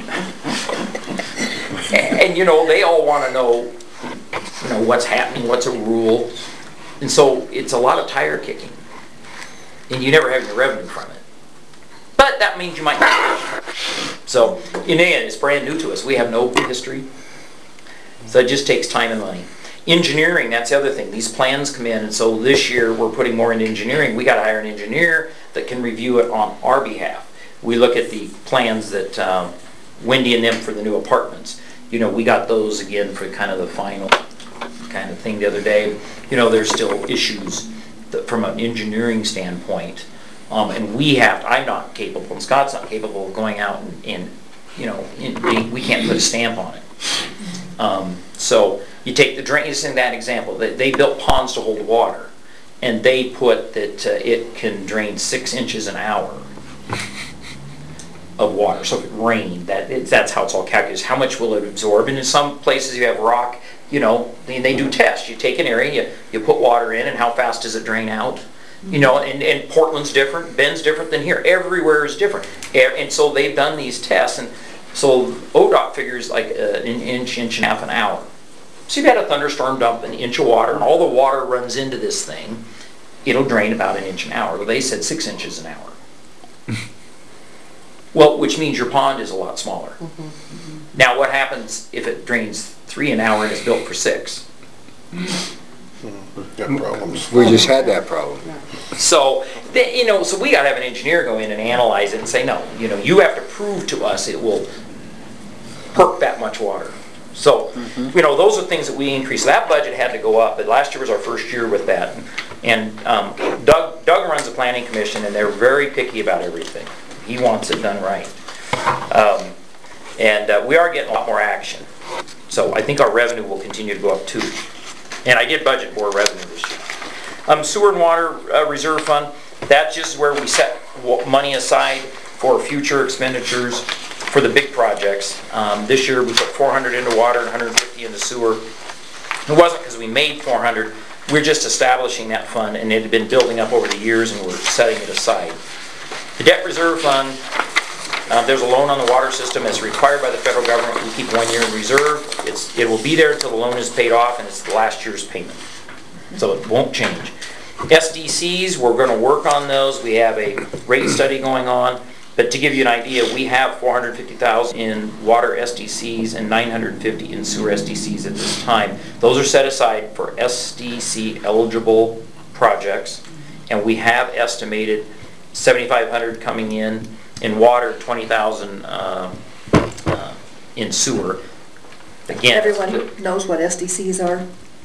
and, and you know they all want to know, you know what's happening, what's a rule, and so it's a lot of tire kicking, and you never have any revenue from it. But that means you might not. So in the end, it's brand new to us. We have no history, so it just takes time and money. Engineering, that's the other thing. These plans come in, and so this year we're putting more into engineering. We got to hire an engineer that can review it on our behalf. We look at the plans that um, Wendy and them for the new apartments. You know, we got those again for kind of the final kind of thing the other day. You know, there's still issues that from an engineering standpoint, um, and we have. To, I'm not capable, and Scott's not capable of going out and, and you know, in, we, we can't put a stamp on it. Um, so. You take the drain, in that example, they, they built ponds to hold water, and they put that uh, it can drain six inches an hour of water. So if it rained, that it, that's how it's all calculated. How much will it absorb? And in some places you have rock, you know, they, they do tests. You take an area, you, you put water in, and how fast does it drain out? You know, and, and Portland's different, Bend's different than here. Everywhere is different. And so they've done these tests, and so O D O T figures like uh, an inch, inch and a half an hour. So you've had a thunderstorm dump an inch of water, and all the water runs into this thing. It'll drain about an inch an hour. Well, they said six inches an hour. Well, which means your pond is a lot smaller. Mm-hmm, mm-hmm. Now, what happens if it drains three an hour and it's built for six? Got problems. We just had that problem. So, you know, so we got to have an engineer go in and analyze it and say, no, you know, you have to prove to us it will perk that much water. So, mm-hmm. you know, those are things that we increased. That budget had to go up, but last year was our first year with that. And um, Doug, Doug runs the planning commission, and they're very picky about everything. He wants it done right. Um, and uh, we are getting a lot more action. So I think our revenue will continue to go up too. And I did budget more revenue this year. Um, sewer and water uh, reserve fund, that's just where we set money aside. for future expenditures for the big projects. Um, this year we put four hundred into water and one hundred fifty into sewer. It wasn't because we made four hundred, we're just establishing that fund, and it had been building up over the years and we're setting it aside. The debt reserve fund, uh, there's a loan on the water system as required by the federal government. We keep one year in reserve. It's, it will be there until the loan is paid off, and it's the last year's payment. So it won't change. S D Cs, we're going to work on those. We have a rate study going on. But to give you an idea, we have four hundred fifty thousand in water S D Cs and nine hundred fifty in sewer S D Cs at this time. Those are set aside for S D C eligible projects, and we have estimated seventy-five hundred coming in in water, twenty thousand uh, uh, in sewer. Again, Everyone knows what S D Cs are.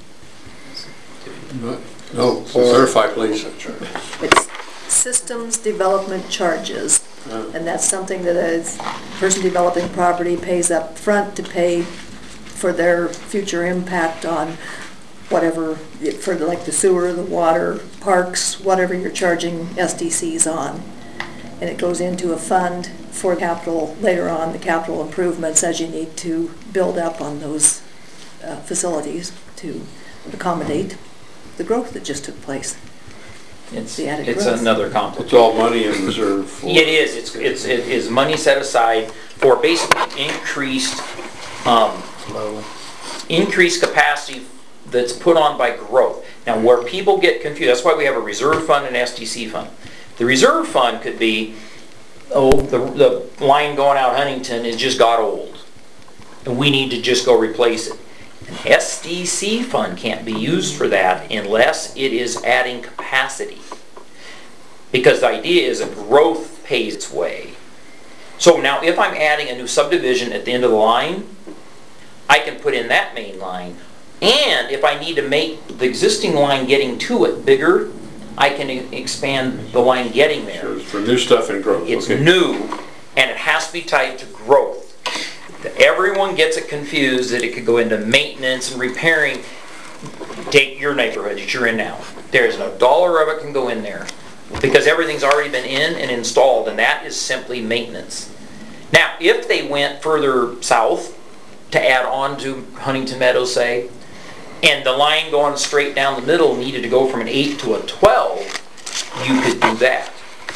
No, clarify please. It's systems development charges. And that's something that a person developing property pays up front to pay for their future impact on whatever, for like the sewer, the water, parks, whatever you're charging S D Cs on. And it goes into a fund for capital, later on, the capital improvements as you need to build up on those uh, facilities to accommodate the growth that just took place. It's, The added it's growth. another complex. It's all money in reserve for. It is. It's, it's, it is money set aside for basically increased, um, increased capacity that's put on by growth. Now, where people get confused, that's why we have a reserve fund and S D C fund. The reserve fund could be, oh, the, the line going out Huntington, it just got old, and we need to just go replace it. An S D C fund can't be used for that unless it is adding capacity. Because the idea is that growth pays its way. So now if I'm adding a new subdivision at the end of the line, I can put in that main line. And if I need to make the existing line getting to it bigger, I can e- expand the line getting there. So it's for new stuff and growth. It's Okay. new, and it has to be tied to growth. Everyone gets it confused that it could go into maintenance and repairing. Take your neighborhood that you're in now. There's no dollar of it can go in there because everything's already been in and installed, and that is simply maintenance. Now, if they went further south to add on to Huntington Meadows, say, and the line going straight down the middle needed to go from an eight to a twelve, you could do that.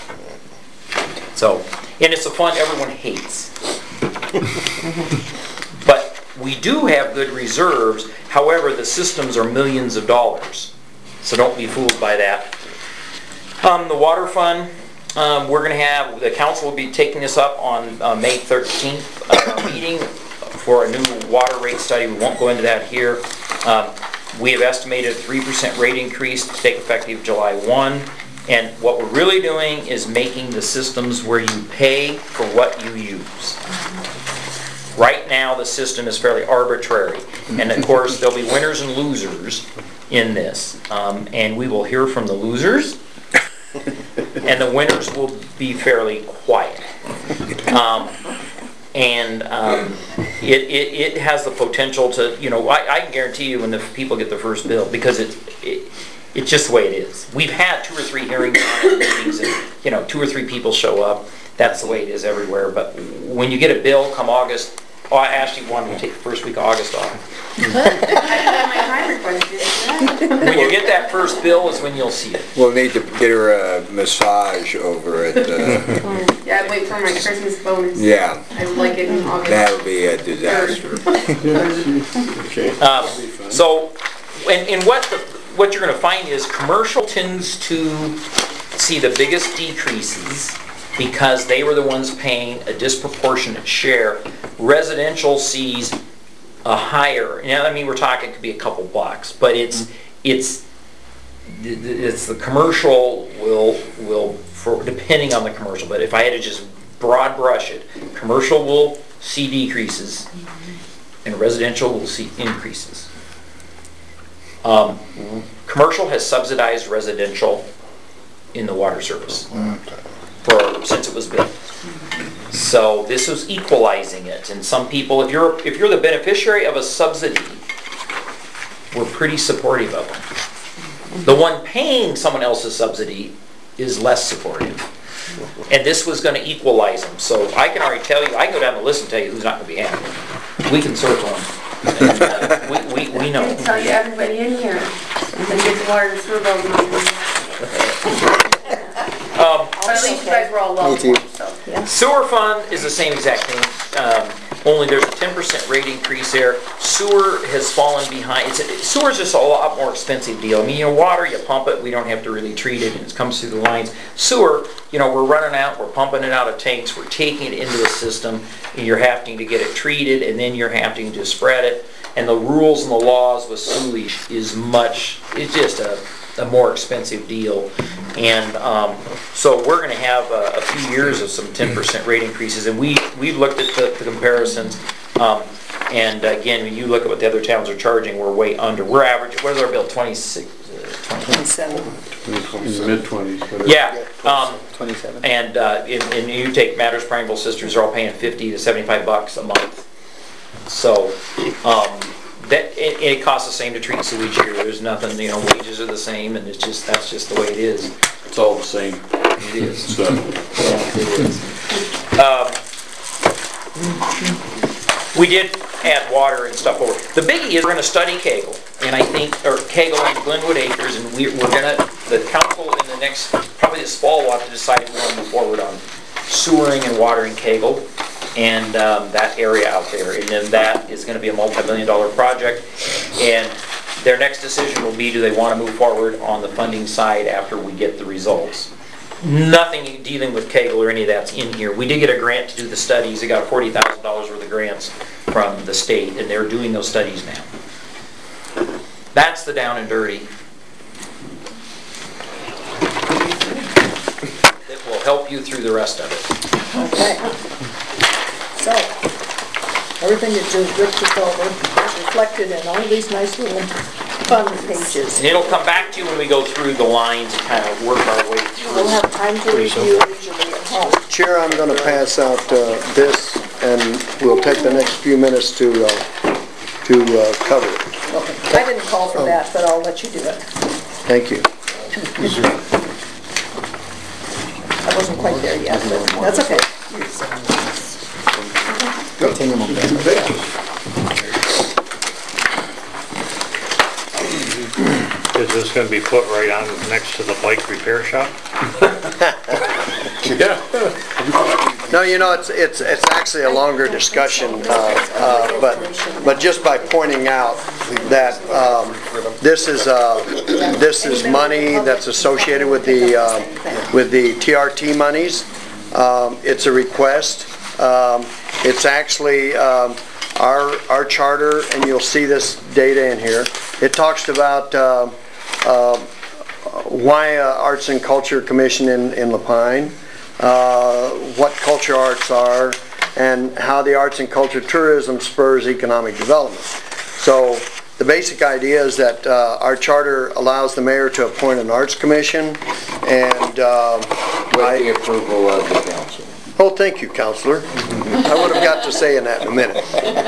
So, and it's a fund everyone hates. But we do have good reserves. However, the systems are millions of dollars. So don't be fooled by that. Um, the water fund, um, we're going to have, the council will be taking this up on uh, May thirteenth uh, meeting for a new water rate study. We won't go into that here. Um, we have estimated a three percent rate increase to take effective July first. And what we're really doing is making the systems where you pay for what you use. Right now, the system is fairly arbitrary. And of course, there'll be winners and losers in this. Um, and we will hear from the losers. And the winners will be fairly quiet. Um, and um, it, it, it has the potential to, you know, I, I can guarantee you when the people get the first bill, because it, it it's just the way it is. We've had two or three hearings on it, meetings, and you know, two or three people show up. That's the way it is everywhere. But when you get a bill come August, oh, I actually wanted to take the first week of August off. I had my time requested. When you get that first bill is when you'll see it. We'll need to get her a massage over at, uh, Yeah, I'd wait for my Christmas bonus. yeah, I would like it in August. that'll be a disaster. Okay. Um, so, and, and what the, what you're going to find is commercial tends to see the biggest decreases because they were the ones paying a disproportionate share. Residential sees a higher, you know, I mean, we're talking, it could be a couple bucks, but it's, it's, it's the commercial will, will, for, depending on the commercial, but if I had to just broad brush it, commercial will see decreases and residential will see increases. Um, commercial has subsidized residential in the water service for, since it was built. So this was equalizing it, and some people, if you're if you're the beneficiary of a subsidy, we're pretty supportive of them. The one paying someone else's subsidy is less supportive. And this was gonna equalize them. So I can already tell you, I can go down the list and tell you who's not gonna be happy. We can circle them. And, uh, We, we, we know. I can tell you everybody in here that gets water and sewer bills. Um, But at least you guys were all Me welcome, too. so. Sewer fund is the same exact thing, um, only there's a ten percent rate increase there. Sewer has fallen behind, it's, sewer's just a lot more expensive deal. I mean, you know, water, you pump it, we don't have to really treat it, and it comes through the lines. Sewer, you know, we're running out, we're pumping it out of tanks, we're taking it into a system, and you're having to get it treated, and then you're having to spread it. And the rules and the laws with sewage is much, it's just a, a more expensive deal. And um, so we're gonna have a, a few years of some ten percent rate increases, and we, we've looked at the, the comparisons. Um, and again, when you look at what the other towns are charging, we're way under. We're average, what is our bill, twenty-six? twenty-seven. In the mid-twenties. Yeah, um, twenty-seven. and, uh, and, and you take Matters Prineville Sisters, are all paying fifty to seventy-five bucks a month. So, um, that, it, it costs the same to treat sewage here. There's nothing, you know, wages are the same, and it's just, that's just the way it is. It's all the same. It is. So, Yeah, it is. Um, we did add water and stuff over. The biggie is we're gonna study Kegel, and I think, or Kegel and Glenwood Acres, and we, we're gonna, the council in the next, probably this fall, will have to decide if we want to move forward on sewering and watering Kegel and um, that area out there. And then that is gonna be a multi-million dollar project. And their next decision will be, do they wanna move forward on the funding side after we get the results? Nothing dealing with Kegel or any of that's in here. We did get a grant to do the studies. They got forty thousand dollars worth of grants from the state, and they're doing those studies now. That's the down and dirty. It will help you through the rest of it. Okay. So, everything that just Rick took over is reflected in all these nice little fun pages. And it'll come back to you when we go through the lines and kind of work our way through. We'll have time to review leisurely at home. Chair, I'm going to pass out uh, this, and we'll take the next few minutes to, uh, to uh, cover it. Okay. I didn't call for that, but I'll let you do it. Thank you. I wasn't quite there yet, but that's okay. Is this gonna be put right on next to the bike repair shop? No, you know, it's, it's, it's actually a longer discussion, uh, uh, but, but just by pointing out that um, this is, uh, this is money that's associated with the, uh, with the T R T monies. Um, It's a request. Um, It's actually um, our, our charter, and you'll see this data in here. It talks about uh, uh, why uh, Arts and Culture Commission in, in Lapine, uh, what culture arts are, and how the arts and culture tourism spurs economic development. So the basic idea is that uh, our charter allows the mayor to appoint an arts commission, and uh, With the approval of the council. oh, thank you, Counselor. I would have got to say in that in a minute.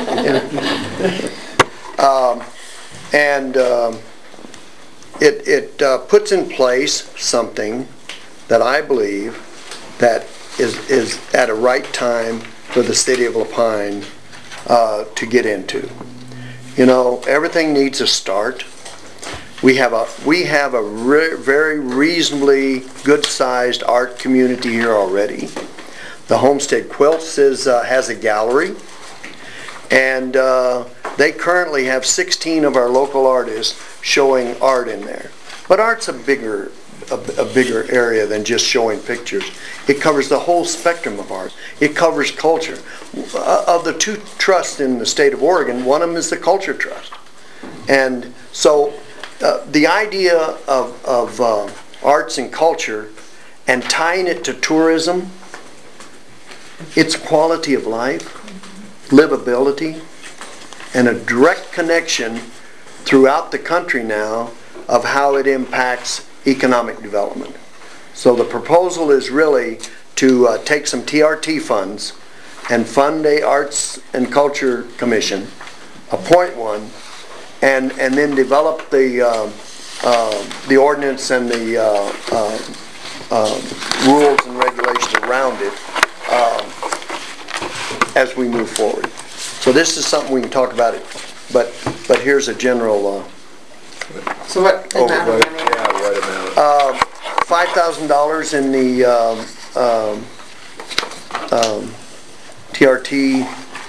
Um, and um, it, it uh, puts in place something that I believe that is, is at a right time for the city of Lapine uh, to get into. You know, everything needs a start. We have a, we have a re very reasonably good-sized art community here already. The Homestead Quilts is, uh, has a gallery, and uh, they currently have sixteen of our local artists showing art in there. But art's a bigger, a, a bigger area than just showing pictures. It covers the whole spectrum of art. It covers culture. Uh, of the two trusts in the state of Oregon, one of them is the Culture Trust. And so uh, the idea of, of uh, arts and culture and tying it to tourism, its quality of life, livability, and a direct connection throughout the country now of how it impacts economic development. So the proposal is really to uh, take some T R T funds and fund a Arts and Culture Commission, appoint one, and, and then develop the, uh, uh, the ordinance and the uh, uh, uh, rules and regulations around it um, as we move forward. So this is something we can talk about it, but, but here's a general uh, So what Oh, amount what- of money? yeah, what amount? uh, five thousand dollars in the um, um, um, T R T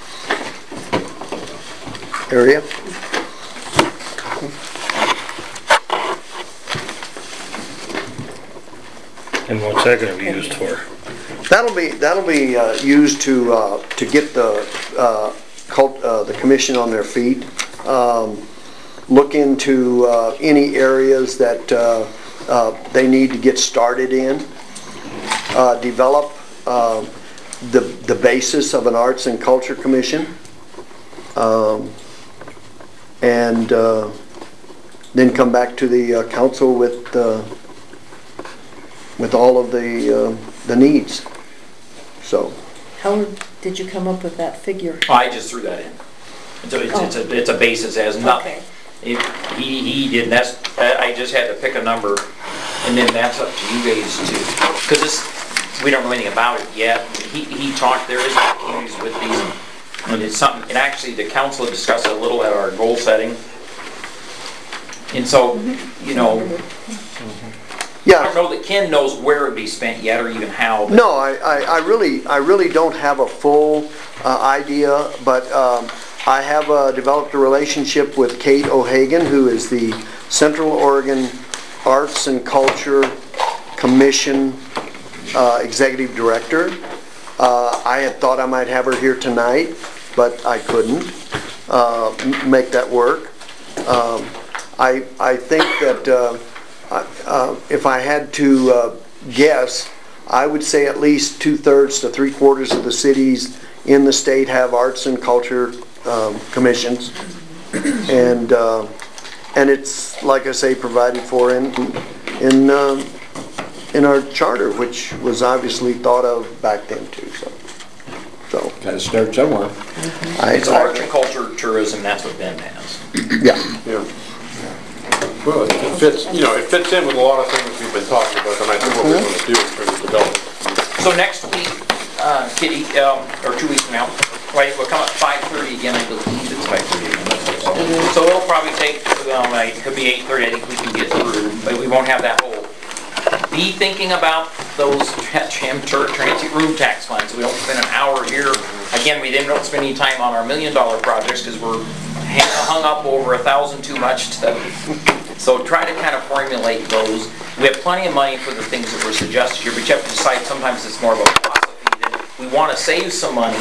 area. And what's that gonna be used for? That'll be, that'll be uh, used to, uh, to get the, uh, cult, uh, the commission on their feet. Um, Look into uh, any areas that uh, uh, they need to get started in. Uh, Develop uh, the, the basis of an arts and culture commission. Um, And uh, then come back to the uh, council with, uh, with all of the, uh, the needs. So, How did you come up with that figure? I just threw that in. It's a, it's a, it's a basis, it has nothing. Okay. If he, he didn't, that's, I just had to pick a number, and then that's up to you guys to, because this, we don't know anything about it yet. He, he talked, there is opportunities with these, and it's something, and actually the council discussed it a little at our goal setting. And so, you know, I yeah. don't know that Ken knows where it'd be spent yet, or even how. but- No, I, I, I really, I really don't have a full uh, idea, but um, I have uh, developed a relationship with Kate O'Hagan, who is the Central Oregon Arts and Culture Commission uh, Executive Director. Uh, I had thought I might have her here tonight, but I couldn't uh, m- make that work. Um, I, I think that uh, uh, if I had to uh, guess, I would say at least two-thirds to three-quarters of the cities in the state have arts and culture um, commissions. And uh, and it's, like I say, provided for in, in, um, in our charter, which was obviously thought of back then too, so. So, Gotta start somewhere. I, It's arts and culture, tourism, that's what Bend has. yeah. Yeah. Well, it it fits, you know, it fits in with a lot of things we've been talking about, and I think what we're gonna do in terms of development. So next week, uh, Kitty, um, or two weeks from now, right, we'll come at five thirty again, I believe it's five thirty. So it'll probably take, well, like, it could be eight thirty, I think we can get through, but we won't have that whole. Be thinking about those tram transit room tax funds, we don't spend an hour here. Again, we then don't spend any time on our million dollar projects, because we're hung up over a thousand too much to, so try to kind of formulate those. We have plenty of money for the things that were suggested here, but you have to decide, sometimes it's more of a philosophy that we want to save some money.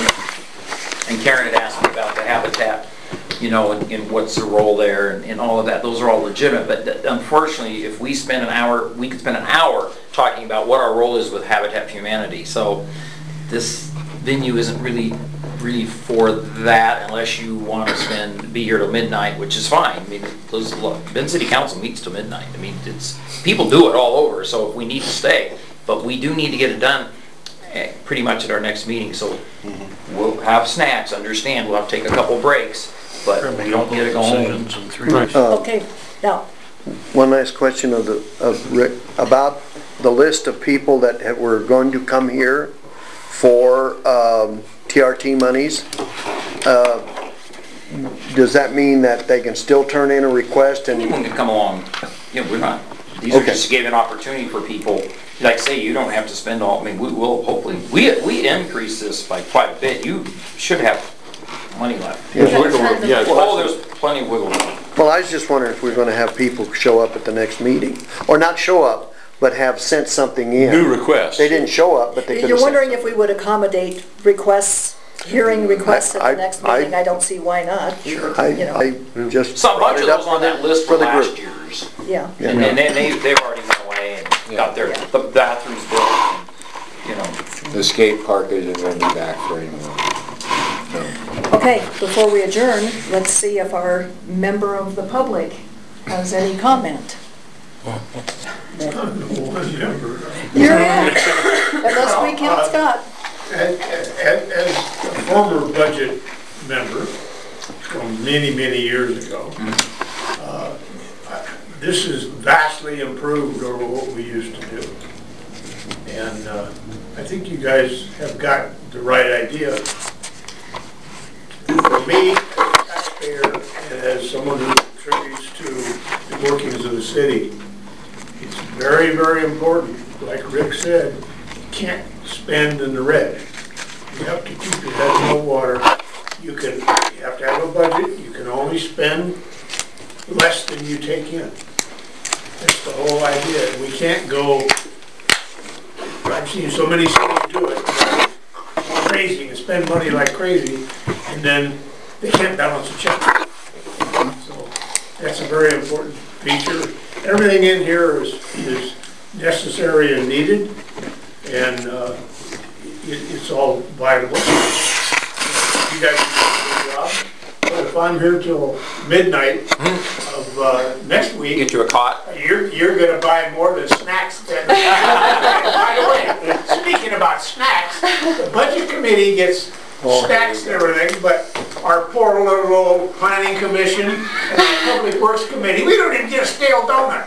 And Karen had asked me about the habitat, you know, and, and what's the role there, and, and all of that. Those are all legitimate, but th- unfortunately, if we spend an hour, we could spend an hour talking about what our role is with Habitat for Humanity. So this venue isn't really, really for that, unless you want to spend, be here till midnight, which is fine. I mean, those, Bend City Council meets till midnight. I mean, it's, people do it all over, so if we need to stay, but we do need to get it done eh, pretty much at our next meeting. So we'll have snacks, understand, we'll have to take a couple breaks, but we don't get to go home. Decisions in three Right. weeks. Uh, Okay, now, One last question of the, of Rick, about the list of people that have- were going to come here for um, T R T monies. Uh, Does that mean that they can still turn in a request and? Anyone can come along, you know, we're not, these are Okay. just giving opportunity for people, like I say, you don't have to spend all, I mean, we will hopefully, we, we increase this by quite a bit, you should have money left. There's wiggle room, yeah. Oh, there's plenty of wiggle room. Well, I was just wondering if we're gonna have people show up at the next meeting, or not show up, but have sent something in. New requests. They didn't show up, but they could have. you're wondering if we would accommodate requests, hearing requests at I- the next I- meeting? I don't see why not. You I, know, I just Some brought bunch of it up those for on that the, list for were the last group. year's, yeah. and then they, they- they've already went away and got their, Yeah. the bathrooms built, and, you know. The skate park isn't gonna be back for anymore. Okay, before we adjourn, let's see if our member of the public has any comment. You're in, unless we count Scott. As, as as a former budget member from many, many years ago, uh, this is vastly improved over what we used to do. And uh, I think you guys have got the right idea. For me, as a taxpayer, and as someone who contributes to the workings of the city, it's very, very important, like Rick said, you can't spend in the red. You have to keep your head above water. You can, you have to have a budget. You can only spend less than you take in. That's the whole idea. We can't go, I've seen so many cities do it, crazy and spend money like crazy, and then they can't balance a check. So that's a very important feature. Everything in here is, is necessary and needed, and uh, it, it's all viable. You guys do a good job. But if I'm here till midnight of uh, next week, Get you a cot. you're, you're gonna buy more than snacks than, by the way, speaking about snacks, the budget committee gets snacks and everything, but our poor little old planning commission and the public works committee, we don't even get a stale donut.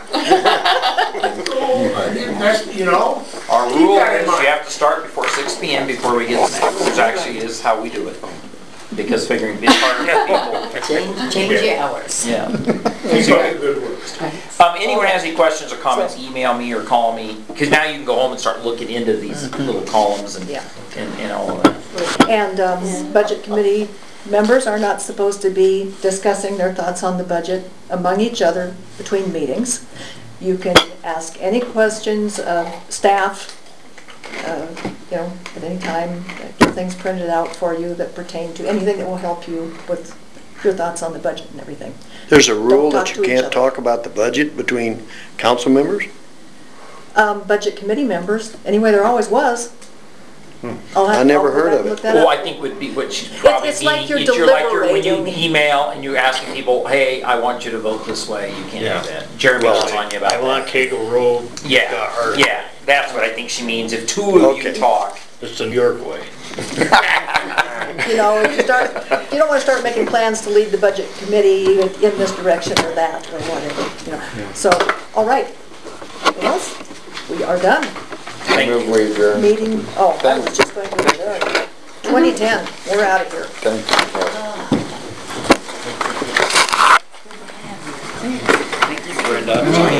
So, that's, you know, Our keep rule that in is you mind. have to start before six P M before we get snacks, which actually is how we do it. Because figuring it's hard to have people. Change, change your hours. Yeah. Keep up the good work. Um, anyone has any questions or comments, email me or call me, because now you can go home and start looking into these little columns and, Yeah. and, and all of that. And um, budget committee members are not supposed to be discussing their thoughts on the budget among each other between meetings. You can ask any questions of staff, uh, you know, at any time, get things printed out for you that pertain to anything that will help you with your thoughts on the budget and everything. There's a rule Don't talk that to you each can't other. talk about the budget between council members? Um, budget committee members, anyway, there always was. I'll have- I never I'll go heard back of and it. look that Well, up. I think would be what she's probably it's like meaning, you're it's your, like your, when you deliberating. email and you're asking people, hey, I want you to vote this way, you can't Yeah. do that. Jeremy was on you about I want that. Cagle Road. Yeah, got hurt. yeah, that's what I think she means. If two of you Okay. talk, It's the New York way. You know, if you start, you don't want to start making plans to lead the budget committee in in this direction or that or whatever, you know. So, all right. Anything else? We are done. thank Move you. we adjourn. Meeting, oh, I was just going to do that. twenty ten, we're out of here. Thank you. Brenda.